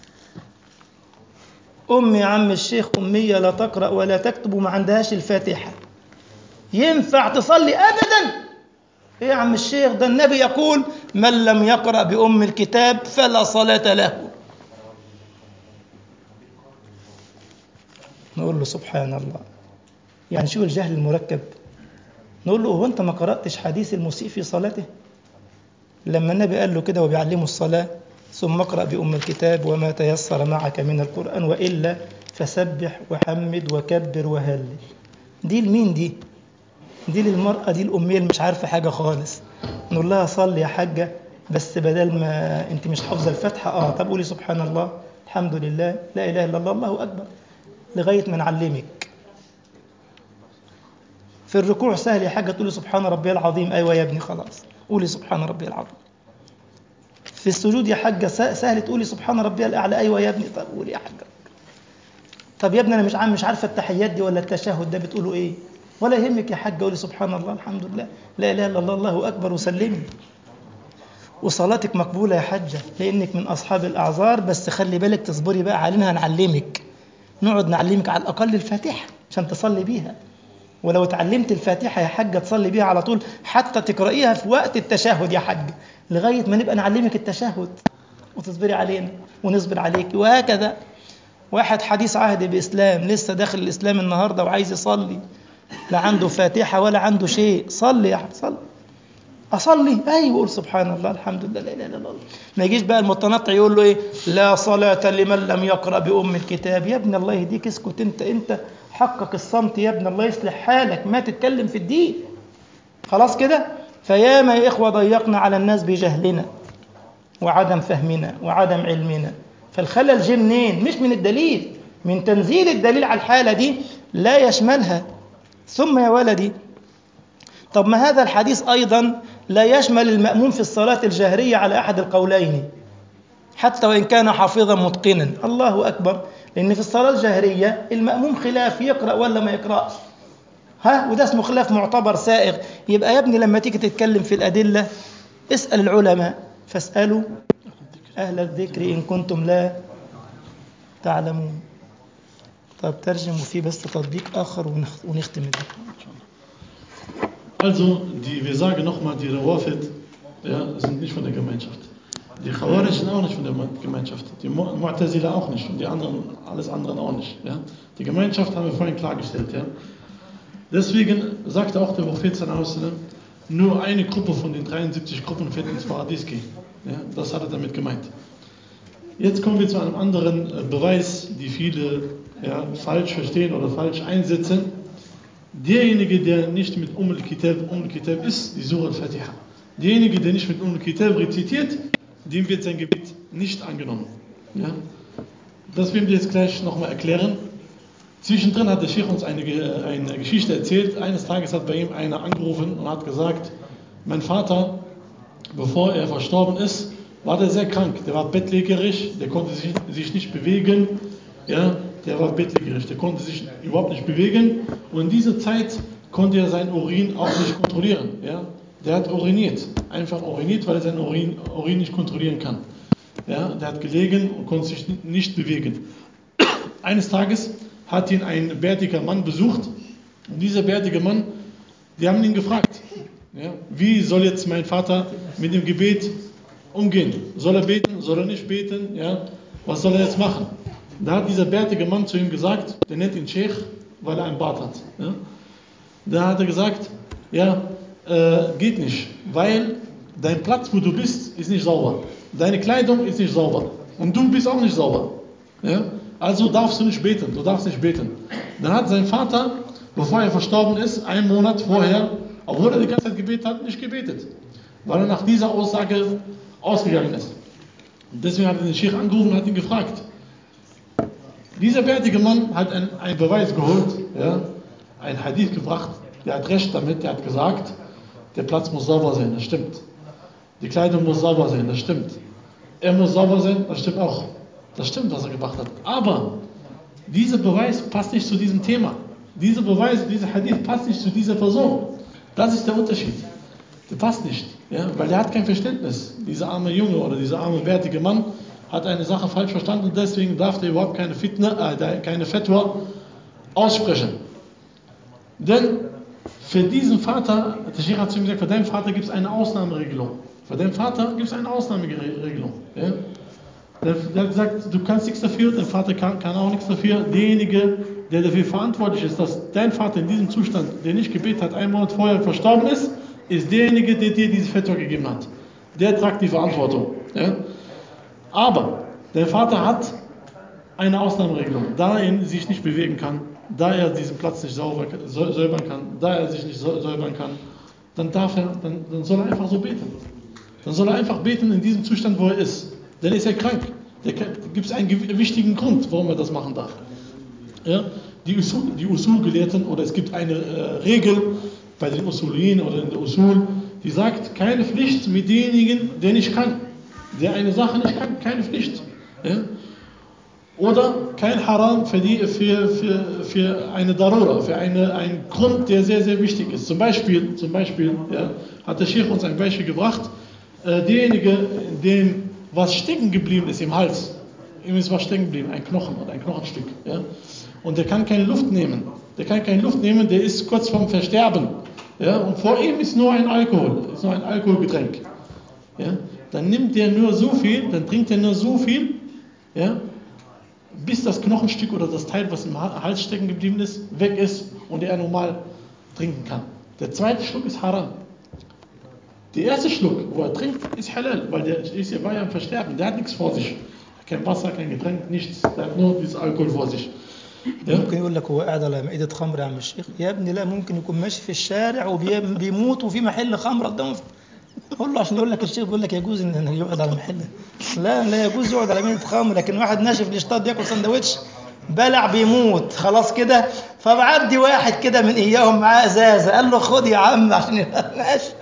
يا عم الشيخ أمية لا تقرأ ولا تكتب وما عندهاش الفاتحة، ينفع تصلي؟ أبدا. إيه يا عم الشيخ؟ ده النبي يقول من لم يقرأ بأم الكتاب فلا صلاة له. نقول له سبحان الله، يعني شو الجهل المركب. نقول له هو أنت ما قرأتش حديث المسيء في صلاته؟ لما النبي قال له كده وبيعلمه الصلاة ثم اقرأ بأم الكتاب وما تيسر معك من القرآن وإلا فسبح وحمد وكبر وهلل. دي لمين دي؟ دي للمرأة دي الأمية اللي مش عارفة حاجة خالص. نقول لها صلي يا حاجة، بس بدل ما انت مش حافظة الفاتحة طب قولي سبحان الله الحمد لله لا إله إلا الله الله أكبر لغاية ما نعلمك. في الركوع سهل يا حاجة تقولي سبحان ربي العظيم. أيوة يا ابني خلاص قولي سبحان ربي العظيم. في السجود يا حاجة سهل تقولي سبحان ربي الأعلى. أيوة يا ابني طب قولي يا حاجة. طب يا ابني أنا مش عارفة التحيات دي ولا التشهد ده بتقولوا إيه؟ ولا يهمك يا حاجة قولي سبحان الله الحمد لله لا إله إلا الله الله أكبر وسلمي. وصلاتك مقبولة يا حجة لأنك من أصحاب الأعذار. بس خلي بالك تصبري بقى علينا هنعلمك، نقعد نعلمك على الأقل الفاتحة عشان تصلي بيها. ولو اتعلمت الفاتحة يا حجة تصلي بيها على طول حتى تقرأيها في وقت التشهد يا حجة لغاية ما نبقى نعلمك التشهد وتصبري علينا ونصبر عليك. وهكذا واحد حديث عهد بإسلام لسه داخل الإسلام النهاردة وعايز يصلي، لا عنده فاتحة ولا عنده شيء. صلي يا حبيبي صلي. أصلي أيوة قول سبحان الله الحمد لله لا إله إلا الله. ما يجيش بقى المتنطع يقول له إيه لا صلاة لمن لم يقرأ بأم الكتاب. يا ابن الله يهديك اسكت أنت حقق الصمت يا ابن الله يصلح حالك ما تتكلم في الدين خلاص كده. فياما يا إخوة ضيقنا على الناس بجهلنا وعدم فهمنا وعدم علمنا. فالخلل جه منين؟ مش من الدليل، من تنزيل الدليل على الحالة دي لا يشملها. ثم يا ولدي طب ما هذا الحديث أيضا لا يشمل المأموم في الصلاة الجهرية على أحد القولين حتى وإن كان حافظا متقنا. الله أكبر. لأن في الصلاة الجهرية المأموم خلاف يقرأ ولا ما يقرأش وده اسمه خلاف معتبر سائغ. يبقى يا ابني لما تيجي تتكلم في الأدلة اسأل العلماء فاسألوا أهل الذكر إن كنتم لا تعلمون. طب ترجم وفي بس تطبيق آخر ونختم الذكر. Also, wir sagen nochmal, die Rawafid sind nicht von der Gemeinschaft. Die Khawarij sind auch nicht von der Gemeinschaft. Die Mu'tazila auch nicht. Und die anderen, alles anderen auch nicht. Ja? Die Gemeinschaft haben wir vorhin klargestellt. Ja? Deswegen sagte auch der Prophet sallallahu alaihi wasallam, nur eine Gruppe von den 73 Gruppen wird ins Paradies gehen. Ja? Das hat er damit gemeint. Jetzt kommen wir zu einem anderen Beweis, die viele falsch verstehen oder falsch einsetzen. Derjenige, der nicht mit Al-Kitab ist, die Surah Al-Fatiha. Derjenige, der nicht mit Al-Kitab rezitiert, dem wird sein Gebet nicht angenommen. Ja? Das werden wir jetzt gleich nochmal erklären. Zwischendrin hat der Sheikh uns eine Geschichte erzählt. Eines Tages hat bei ihm einer angerufen und hat gesagt, mein Vater, bevor er verstorben ist, war der sehr krank. Der war bettlägerig, der konnte sich nicht bewegen. Ja? Der war bettlägerig, der konnte sich überhaupt nicht bewegen und in dieser Zeit konnte er sein Urin auch nicht kontrollieren. Ja? Der hat uriniert, einfach uriniert, weil er sein Urin nicht kontrollieren kann. Ja? Der hat gelegen und konnte sich nicht bewegen. Eines Tages hat ihn ein bärtiger Mann besucht und dieser bärtige Mann, die haben ihn gefragt, wie soll jetzt mein Vater mit dem Gebet umgehen? Soll er beten, soll er nicht beten? Ja? Was soll er jetzt machen? Da hat dieser bärtige Mann zu ihm gesagt, der nennt ihn Sheikh, weil er einen Bart hat. Ja? Da hat er gesagt, geht nicht, weil dein Platz, wo du bist, ist nicht sauber. Deine Kleidung ist nicht sauber. Und du bist auch nicht sauber. Ja? Also darfst du nicht beten, du darfst nicht beten. Dann hat sein Vater, bevor er verstorben ist, einen Monat vorher, obwohl er die ganze Zeit gebetet hat, nicht gebetet. Weil er nach dieser Aussage ausgegangen ist. Und deswegen hat er den Sheikh angerufen und hat ihn gefragt. Dieser bärtige Mann hat einen Beweis geholt, einen Hadith gebracht, der hat recht damit, der hat gesagt, der Platz muss sauber sein, das stimmt. Die Kleidung muss sauber sein, das stimmt. Er muss sauber sein, das stimmt auch. Das stimmt, was er gebracht hat. Aber dieser Beweis passt nicht zu diesem Thema. Dieser Hadith passt nicht zu dieser Person. Das ist der Unterschied. Der passt nicht, weil er hat kein Verständnis. Dieser arme Junge oder dieser arme bärtige Mann hat eine Sache falsch verstanden und deswegen darf er überhaupt keine Fatwa aussprechen. Denn für diesen Vater, der Sheikh hat zu ihm gesagt, für deinen Vater gibt es eine Ausnahmeregelung. Für deinen Vater gibt es eine Ausnahmeregelung. Ja? Der hat gesagt, du kannst nichts dafür, dein Vater kann auch nichts dafür. Derjenige, der dafür verantwortlich ist, dass dein Vater in diesem Zustand, der nicht gebetet hat, einen Monat vorher verstorben ist, ist derjenige, der dir diese Fatwa gegeben hat. Der tragt die Verantwortung. Ja? Aber der Vater hat eine Ausnahmeregelung. Da er sich nicht bewegen kann, da er diesen Platz nicht säubern kann, da er sich nicht säubern kann, dann soll er einfach so beten. Dann soll er einfach beten in diesem Zustand, wo er ist. Denn ist er krank. Da gibt es einen wichtigen Grund, warum er das machen darf. Ja? Die Usul-Gelehrten, oder es gibt eine Regel bei den Usulien oder in der Usul, die sagt, keine Pflicht mit demjenigen, der nicht kann. Der eine Sache nicht kann, keine Pflicht. Ja? Oder kein Haram für eine Darura, für einen Grund, der sehr, sehr wichtig ist. Zum Beispiel ja, hat der Sheikh uns ein Beispiel gebracht, derjenige, dem was stecken geblieben ist im Hals, ihm ist was stecken geblieben, ein Knochen oder ein Knochenstück. Ja? Und der kann keine Luft nehmen. Der ist kurz vorm Versterben. Ja? Und vor ihm ist nur ein Alkoholgetränk. Ja? Dann trinkt er nur so viel, ja? Bis das Knochenstück oder das Teil, was im Hals stecken geblieben ist, weg ist und er normal trinken kann. Der zweite Schluck ist Haram. Der erste Schluck, wo er trinkt, ist halal, weil der war ja am Versterben, der hat nichts vor sich. Kein Wasser, kein Getränk, nichts, der hat nur dieses Alkohol vor sich. Ja? ممكن يقول لك هو قاعد على مائدة خمر يا عم الشيخ يا ابني لا ممكن يكون ماشي في الشارع وبيموت وفي محل خمر قدامه قول له عشان يقول لك الشيخ بيقول لك يجوز ان يقعد على محل لا يجوز يقعد على مائدة خمر لكن واحد ناشف الاشطاط ياكل سندوتش بلع بيموت خلاص كده فبعدي واحد كده من اياهم معاه ازازه قال له خد يا عم عشان يبقى ناشف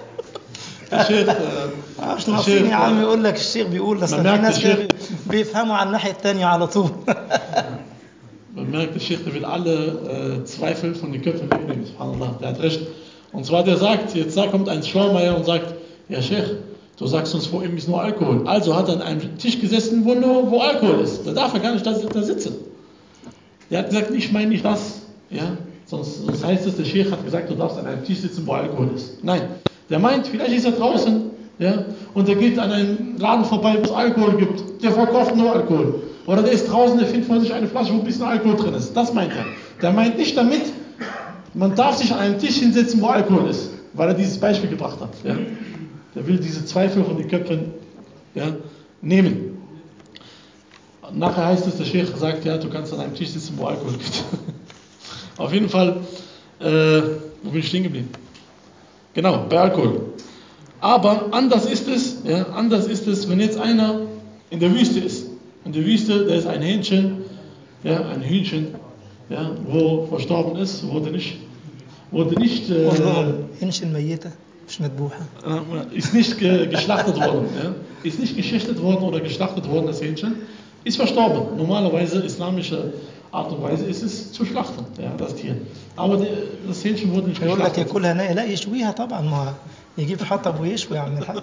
مش ناقصين يا عم يقول لك الشيخ بيقول بس في ناس كده بيفهموا على الناحيه الثانيه على طول. Man merkt, der Sheikh will alle Zweifel von den Köpfen wegnehmen, subhanallah, der hat recht. Und zwar da kommt ein Schlaumeier und sagt, ja Sheikh, du sagst uns, vor ihm ist nur Alkohol. Also hat er an einem Tisch gesessen, wo Alkohol ist. Da darf er gar nicht da sitzen. Der hat gesagt, ich meine nicht das. Ja? Sonst heißt es, der Sheikh hat gesagt, du darfst an einem Tisch sitzen, wo Alkohol ist. Nein, der meint, vielleicht ist er draußen, ja? Und er geht an einem Laden vorbei, wo es Alkohol gibt. Der verkauft nur Alkohol. Oder der ist draußen, der findet vor sich eine Flasche, wo ein bisschen Alkohol drin ist. Das meint er. Der meint nicht damit, man darf sich an einem Tisch hinsetzen, wo Alkohol ist. Weil er dieses Beispiel gebracht hat. Ja? Der will diese Zweifel von den Köpfen nehmen. Nachher heißt es, der Sheikh sagt, ja, du kannst an einem Tisch sitzen, wo Alkohol gibt. Auf jeden Fall, wo bin ich stehen geblieben? Genau, bei Alkohol. Aber anders ist es, wenn jetzt einer in der Wüste ist. In der Wüste, da ist ein Hühnchen, wo verstorben ist, wurde nicht ist nicht geschlachtet worden. Ja? Ist nicht geschächtet worden oder geschlachtet worden, das Hähnchen, ist verstorben. Normalerweise, islamische Art und Weise, ist es zu schlachten, ja, das Tier. Aber das Hähnchen wurde nicht geschlachtet. لا يشويها طبعا ما يجيب حطب ويشوي يا عم الحاج.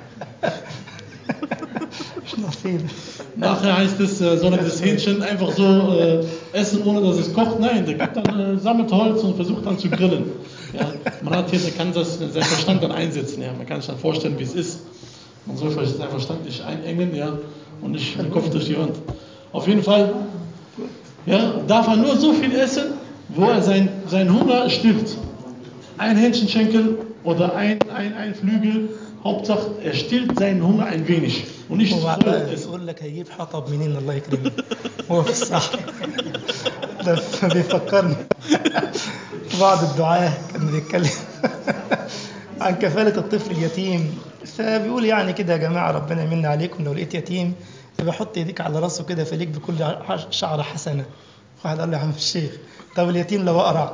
Nachher heißt es, soll er das Hähnchen einfach so essen, ohne dass es kocht? Nein, der gibt dann, sammelt Holz und versucht dann zu grillen. Ja? Man kann seinen Verstand dann einsetzen. Ja? Man kann sich dann vorstellen, wie es ist. Man soll seinen Verstand nicht einengen, ja? Und nicht den Kopf durch die Wand. Auf jeden Fall darf er nur so viel essen, wo er seinen Hunger stillt. Ein Hähnchenschenkel oder ein Flügel. Hauptsache, er stillt seinen Hunger ein wenig und nicht voll essen. يقول لك هيجيب حطب منين الله يكرمه هو في الصحراء ده بيفكرني بعض الدعاة كان بيتكلم عن كفالة الطفل اليتيم فبيقول يعني كده يا جماعة ربنا يمن عليكم لو لقيت يتيم يبقى حط ايديك على راسه كده فليك بكل شعرة حسنة. واحد قال له يا عم الشيخ طب اليتيم لو أقرع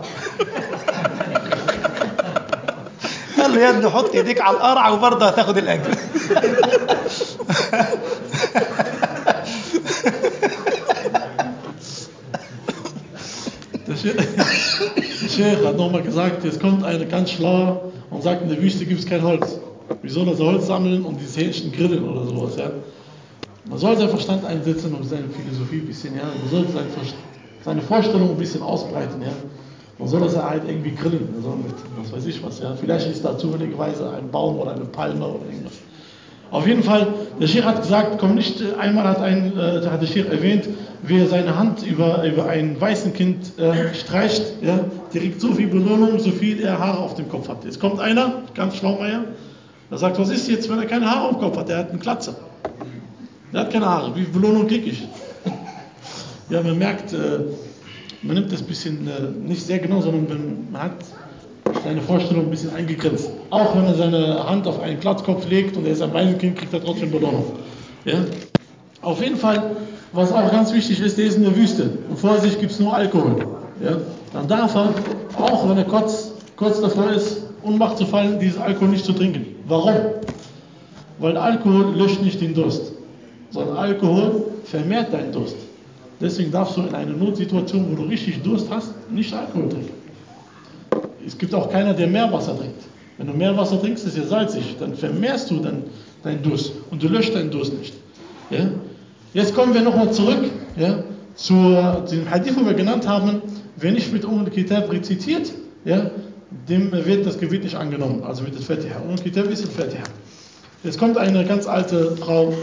قال له يا ابني حط ايديك على القرع وبرضه هتاخد الاجر. Der Sheikh hat nochmal gesagt, jetzt kommt einer ganz schlau und sagt, in der Wüste gibt es kein Holz. Wie soll er so Holz sammeln und dieses Hähnchen grillen oder sowas? Ja? Man soll seinen Verstand einsetzen und seine Philosophie ein bisschen, ja? Man soll seine Vorstellung ein bisschen ausbreiten. Ja? Man soll das halt irgendwie grillen, also mit was weiß ich was. Ja? Vielleicht ist da zufälligerweise ein Baum oder eine Palme oder irgendwas. Auf jeden Fall, der Sheikh hat gesagt, komm nicht, einmal hat der Sheikh erwähnt, wer seine Hand über ein weißen Kind streicht, ja, der kriegt so viel Belohnung, so viel er Haare auf dem Kopf hat. Jetzt kommt einer, ganz Schlaumeier, Er sagt, was ist jetzt, wenn er keine Haare auf dem Kopf hat? Er hat einen Glatze. Er hat keine Haare. Wie viel Belohnung kriege ich? Ja, man merkt, man nimmt das ein bisschen nicht sehr genau, sondern man hat seine Vorstellung ein bisschen eingegrenzt. Auch wenn er seine Hand auf einen Glatzkopf legt und er ist ein Waisenkind, kriegt er trotzdem Belohnung. Ja? Auf jeden Fall, was auch ganz wichtig ist, der ist in der Wüste und vor sich gibt es nur Alkohol. Ja? Dann darf er, auch wenn er kurz davor ist, Ohnmacht zu fallen, dieses Alkohol nicht zu trinken. Warum? Weil Alkohol löscht nicht den Durst, sondern Alkohol vermehrt deinen Durst. Deswegen darfst du in einer Notsituation, wo du richtig Durst hast, nicht Alkohol trinken. Es gibt auch keiner, der Meerwasser trinkt. Wenn du Meerwasser trinkst, ist ja salzig, dann vermehrst du deinen Durst und du löscht deinen Durst nicht. Ja? Jetzt kommen wir nochmal zurück, ja, zu dem Hadith, wo wir genannt haben, wer nicht mit Kitab rezitiert, ja, dem wird das Gebet nicht angenommen, also mit der Fatiha. Kitab ist die Fatiha. Jetzt kommt eine ganz alte Frau,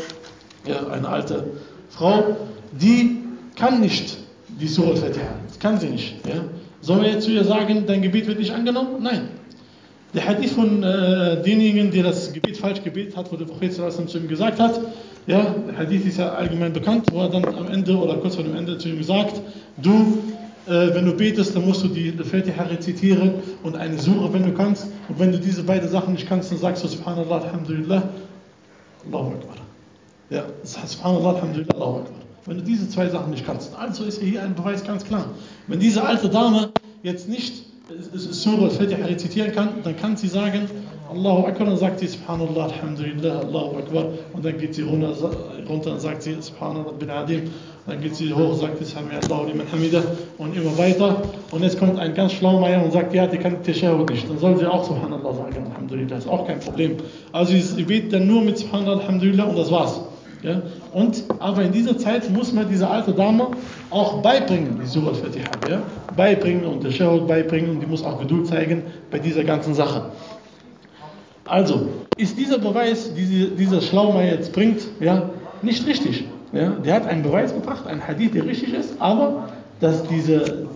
die kann nicht die Surah Al-Fatiha. Das kann sie nicht. Ja? Sollen wir jetzt zu ihr sagen, dein Gebet wird nicht angenommen? Nein. Der Hadith von denjenigen, der das Gebet falsch gebetet hat, wo der Prophet zu ihm gesagt hat, ja, der Hadith ist ja allgemein bekannt, wo er dann am Ende oder kurz vor dem Ende zu ihm sagt, wenn du betest, dann musst du die Fatiha rezitieren und eine Surah, wenn du kannst. Und wenn du diese beiden Sachen nicht kannst, dann sagst du Subhanallah, Alhamdulillah, Allahu Akbar. Ja, Subhanallah, Alhamdulillah, Allahu Akbar. Wenn du diese zwei Sachen nicht kannst. Also ist hier ein Beweis ganz klar. Wenn diese alte Dame jetzt nicht Surah Al-Fatiha rezitieren kann, dann kann sie sagen Allahu Akbar, dann sagt sie Subhanallah, Alhamdulillah, Allahu Akbar und dann geht sie runter und sagt sie Subhanallah bin Adim, dann geht sie hoch, sagt sie Sami Allahu liman hamidah und immer weiter und jetzt kommt ein ganz Schlaumeier und sagt, ja, die kann Tashahhud nicht, dann soll sie auch Subhanallah sagen, Alhamdulillah, ist auch kein Problem. Also sie betet dann nur mit Subhanallah, Alhamdulillah und das war's. Ja? Aber in dieser Zeit muss man dieser alte Dame auch beibringen, die Surah Al-Fatiha, ja? Beibringen und der Shahud beibringen und die muss auch Geduld zeigen bei dieser ganzen Sache. Also, ist dieser Beweis, dieser Schlaumeier jetzt bringt, ja, nicht richtig. Ja? Der hat einen Beweis gebracht, einen Hadith, der richtig ist, aber dass diesen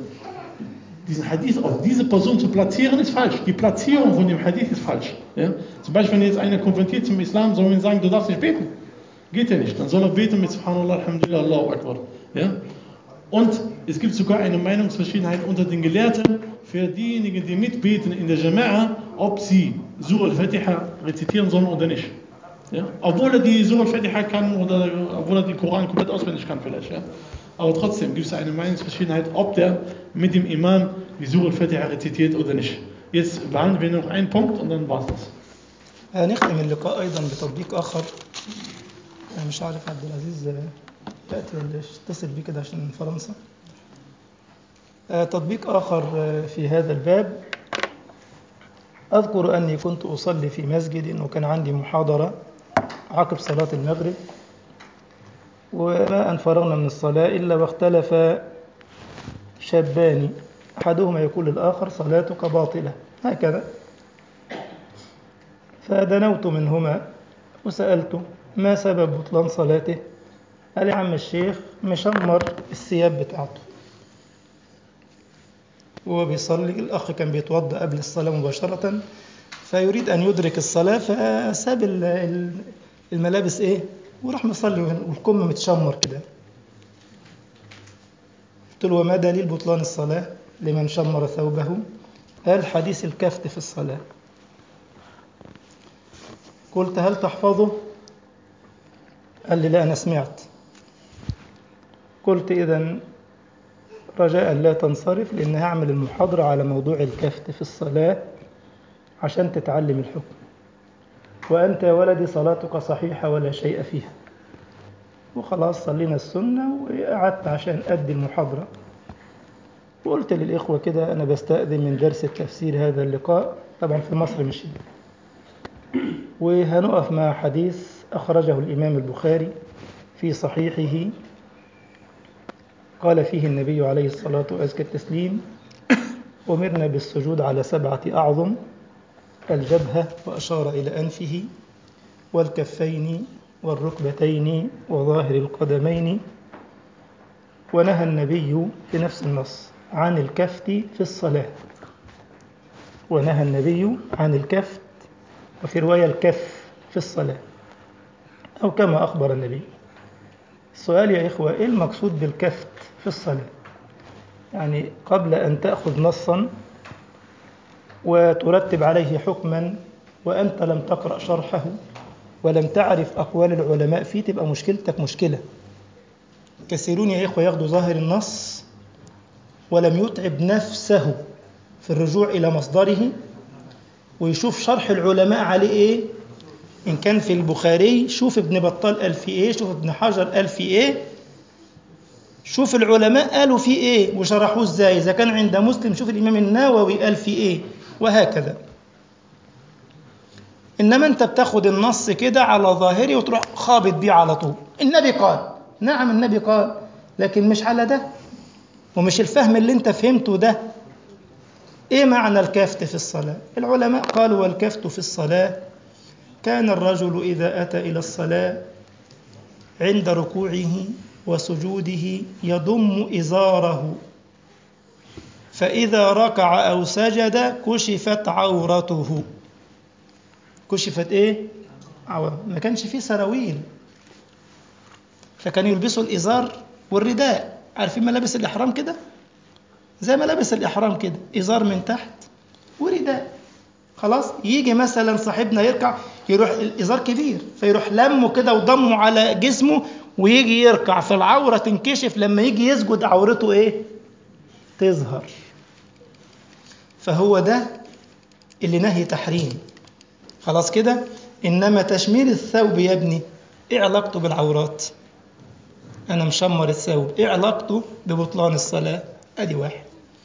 Hadith auf diese Person zu platzieren, ist falsch. Die Platzierung von dem Hadith ist falsch. Ja? Zum Beispiel, wenn jetzt einer konvertiert zum Islam, soll man sagen, du darfst nicht beten. Geht ja nicht. Dann soll er beten mit Subhanallah, Alhamdulillah, Allahu Akbar. Ja? Und es gibt sogar eine Meinungsverschiedenheit unter den Gelehrten für diejenigen, die mitbeten in der Jama'a, ob sie Surah Al-Fatiha rezitieren sollen oder nicht. Ja? Obwohl er die Surah Al-Fatiha kann oder obwohl er den Koran komplett auswendig kann vielleicht. Ja? Aber trotzdem gibt es eine Meinungsverschiedenheit, ob der mit dem Imam die Surah Al-Fatiha rezitiert oder nicht. Jetzt behandeln wir noch einen Punkt und dann war's das. نختم اللقاء أيضا بتطبيق آخر. مش عارف عبد العزيز يأتي ولا اتصل بيه كده عشان من فرنسا. تطبيق آخر في هذا الباب. أذكر أني كنت أصلي في مسجد وكان عندي محاضرة عقب صلاة المغرب، وما أن فرغنا من الصلاة إلا واختلف شابان، أحدهما يقول للآخر صلاتك باطلة هكذا. فدنوت منهما وسألته ما سبب بطلان صلاته؟ قال يا عم الشيخ مشمر الثياب بتاعته وهو بيصلي. الأخ كان بيتوضأ قبل الصلاة مباشرة فيريد أن يدرك الصلاة فساب الملابس وراح مصلي والكم متشمر كده. قلت له وما دليل بطلان الصلاة لمن شمر ثوبه؟ قال حديث الكفت في الصلاة. قلت هل تحفظه؟ قال لي لا أنا سمعت. قلت إذن رجاء لا تنصرف لأن هعمل المحاضرة على موضوع الكفت في الصلاة عشان تتعلم الحكم، وأنت يا ولدي صلاتك صحيحة ولا شيء فيها. وخلاص صلينا السنة وقعدت عشان أدي المحاضرة، وقلت للإخوة كده أنا بستأذن من درس التفسير هذا اللقاء، طبعا في مصر مش وهنقف مع حديث أخرجه الإمام البخاري في صحيحه قال فيه النبي عليه الصلاة وأزكى التسليم أمرنا بالسجود على 7 أعظم: الجبهة وأشار إلى أنفه والكفين والركبتين وظاهر القدمين. ونهى النبي في نفس النص عن الكفت في الصلاة، ونهى النبي عن الكفت وفي رواية الكف في الصلاة، أو كما أخبر النبي. السؤال يا إخوة، إيه المقصود بالكفت في الصلاة؟ يعني قبل أن تأخذ نصا وترتب عليه حكما وأنت لم تقرأ شرحه ولم تعرف أقوال العلماء فيه، تبقى مشكلتك مشكلة. كثيرون يا إخوة ياخدوا ظاهر النص ولم يتعب نفسه في الرجوع إلى مصدره ويشوف شرح العلماء عليه إيه. إن كان في البخاري شوف ابن بطال قال في إيه، شوف ابن حجر قال في إيه، شوف العلماء قالوا في إيه وشرحوه إزاي. إذا كان عند مسلم شوف الإمام النووي قال في إيه، وهكذا. إنما أنت بتاخد النص كده على ظاهره وتروح خابط بيه على طول. النبي قال، نعم النبي قال، لكن مش على ده ومش الفهم اللي أنت فهمته ده. إيه معنى الكفت في الصلاة؟ العلماء قالوا والكفت في الصلاة كان الرجل إذا أتى إلى الصلاة عند ركوعه وسجوده يضم إزاره، فإذا ركع أو سجد كشفت عورته. كشفت إيه؟ عورة. ما كانش فيه سراويل، فكانوا يلبسوا الإزار والرداء. عارفين ملابس الإحرام كده؟ زي ملابس الإحرام كده، إزار من تحت ورداء. خلاص، يجي مثلا صاحبنا يركع يروح الإزار كبير فيروح لمه كده وضمه على جسمه ويجي يركع، فالعورة تنكشف. لما يجي يسجد عورته إيه؟ تظهر. فهو ده اللي نهي تحريم. خلاص كده. إنما تشمير الثوب يا ابني إيه علاقته بالعورات؟ أنا مشمر الثوب، إيه علاقته ببطلان الصلاة؟ أدي واحد.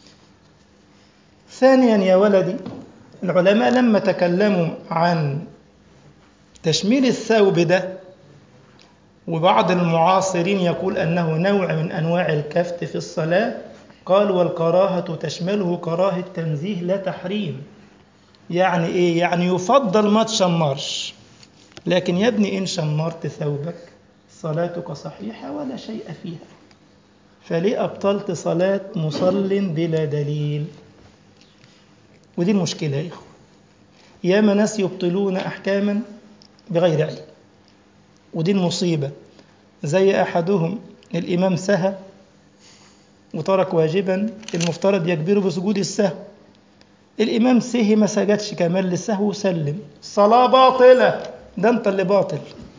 ثانيا يا ولدي، العلماء لما تكلموا عن تشمير الثوب ده، وبعض المعاصرين يقول أنه نوع من أنواع الكفت في الصلاة، قال والكراهة تشمله كراهة تنزيه لا تحريم. يعني إيه؟ يعني يفضل ما تشمرش، لكن يا ابني إن شمرت ثوبك صلاتك صحيحة ولا شيء فيها. فليه أبطلت صلاة مصل بلا دليل؟ ودي المشكلة يا إخوة. ياما ناس يبطلون أحكاما بغير علم، ودي المصيبة. زي أحدهم الإمام سهى وترك واجبا المفترض يكبره بسجود السهو. الإمام سهي ما سجدش كمال للسهو وسلم، صلاة باطلة. ده أنت اللي باطل.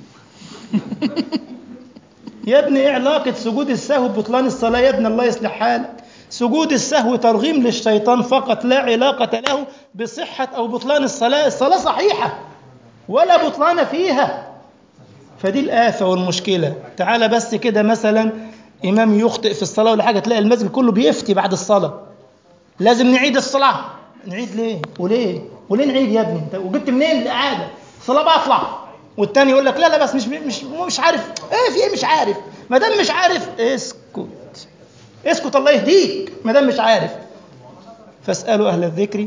يا ابني إيه علاقة سجود السهو ببطلان الصلاة؟ يا ابن الله يصلح حالك. سجود السهو ترغيم للشيطان فقط، لا علاقة له بصحة أو بطلان الصلاة. الصلاة صحيحة ولا بطلان فيها. فدي الآفة والمشكلة. تعال بس كده مثلا إمام يخطئ في الصلاة ولا حاجة، تلاقي المسجد كله بيفتي بعد الصلاة لازم نعيد الصلاة. نعيد ليه؟ وليه نعيد يا ابني؟ انت وجبت منين الإعادة؟ الصلاة بقى اطلع. والتاني يقول لك لا بس مش عارف ايه في ايه، مش عارف. ما دام مش عارف اسكت الله يهديك. ما دام مش عارف فاسألوا أهل الذكر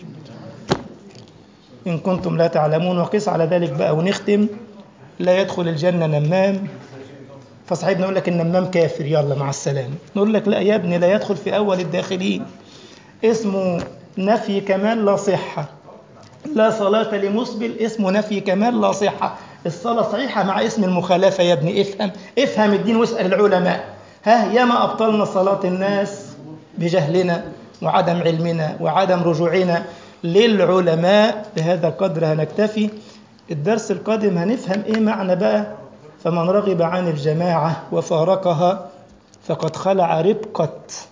إن كنتم لا تعلمون. وقس على ذلك بقى ونختم. لا يدخل الجنة نمام. فصاحبنا يقول لك النمام كافر، يلا مع السلامة. نقول لك لا يا ابني، لا يدخل في أول الداخلين. اسمه نفي كمال لا صحة. لا صلاة لمسبل اسمه نفي كمال لا صحة. الصلاة صحيحة مع اسم المخالفة. يا ابني افهم الدين واسأل العلماء. ياما أبطلنا صلاة الناس بجهلنا وعدم علمنا وعدم رجوعنا للعلماء. بهذا القدر هنكتفي. الدرس القادم هنفهم ايه معنى بقى فمن رغب عن الجماعة وفارقها فقد خلع ربقة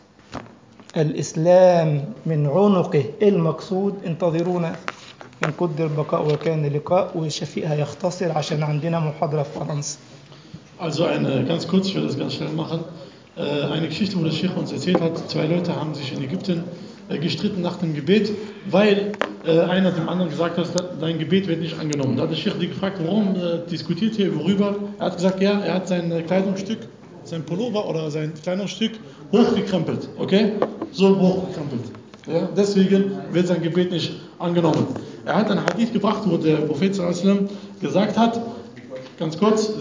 الإسلام من عنقه. المقصود انتظرونا إن قدر البقاء وكان لقاء. وشفيقها يختصر عشان عندنا محاضرة في فرنسا. Also ganz kurz, ich will das ganz schnell machen. Eine Geschichte, wo der Sheikh uns erzählt hat, zwei Leute haben sich in Ägypten gestritten nach dem Gebet, weil einer dem anderen gesagt hat, dein Gebet wird nicht angenommen. Da hat der Sheikh die gefragt, warum diskutiert ihr worüber? Er hat gesagt, ja, er hat sein Kleidungsstück, sein Pullover oder sein Kleidungsstück hochgekrempelt, okay? So hochgekrempelt. Ja? Deswegen wird sein Gebet nicht angenommen. Er hat einen Hadith gebracht, wo der Prophet sallallahu alaihi wasallam gesagt hat, ganz kurz,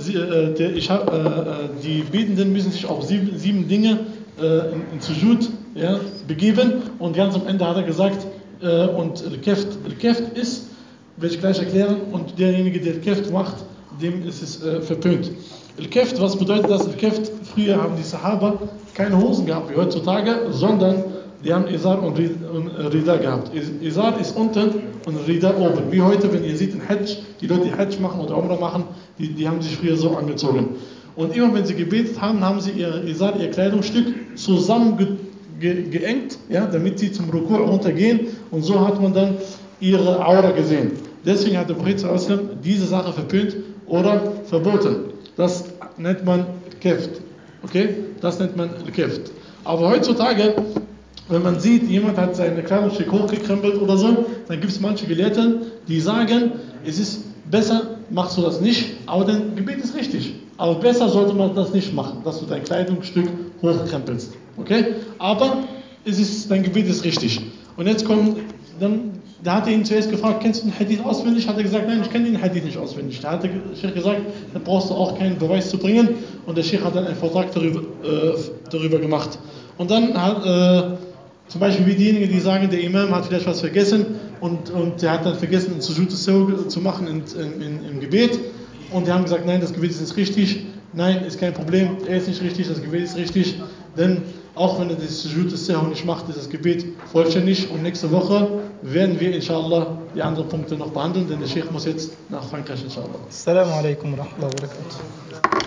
die Betenden müssen sich auf sieben Dinge in Sujud begeben, und ganz am Ende hat er gesagt, und Al-Keft ist werde ich gleich erklären. Und derjenige, der Keft macht, dem ist es verpönt. Al-Keft, was bedeutet das? Al-Keft, früher haben die Sahaba keine Hosen gehabt wie heutzutage, sondern die haben Izar und Rida gehabt. Izar ist unten und Rida oben. Wie heute, wenn ihr seht in Hajj, die Leute, die Hajj machen oder Umrah machen, die haben sich früher so angezogen. Und immer wenn sie gebetet haben, haben sie ihr Izar, ihr Kleidungsstück, zusammengeengt, ja, damit sie zum Ruku' runtergehen. Und so hat man dann ihre Aura gesehen. Deswegen hat der Prophet diese Sache verpönt oder verboten. Das nennt man Keft. Okay? Das nennt man Keft. Aber heutzutage, wenn man sieht, jemand hat seine Kleidungsstück hochgekrempelt oder so, dann gibt es manche Gelehrten, die sagen, es ist besser, machst du das nicht, aber dein Gebet ist richtig. Aber besser sollte man das nicht machen, dass du dein Kleidungsstück hochkrempelst. Okay? Aber dein Gebet ist richtig. Und jetzt da hat er ihn zuerst gefragt, kennst du den Hadith auswendig? Hat er gesagt, nein, ich kenne den Hadith nicht auswendig. Da hat der Sheikh gesagt, da brauchst du auch keinen Beweis zu bringen. Und der Sheikh hat dann einen Vortrag darüber gemacht. Und dann hat, zum Beispiel wie diejenigen, die sagen, der Imam hat vielleicht was vergessen und der hat dann vergessen, einen Sujud zu machen im Gebet. Und die haben gesagt, nein, das Gebet ist nicht richtig. Nein, ist kein Problem, er ist nicht richtig, das Gebet ist richtig. Denn auch wenn er das Sujud nicht macht, ist das Gebet vollständig. Und nächste Woche werden wir inshallah die anderen Punkte noch behandeln, denn der Sheikh muss jetzt nach Frankreich inshallah. Assalamu alaikum wa rahmatullahi wa barakatuh.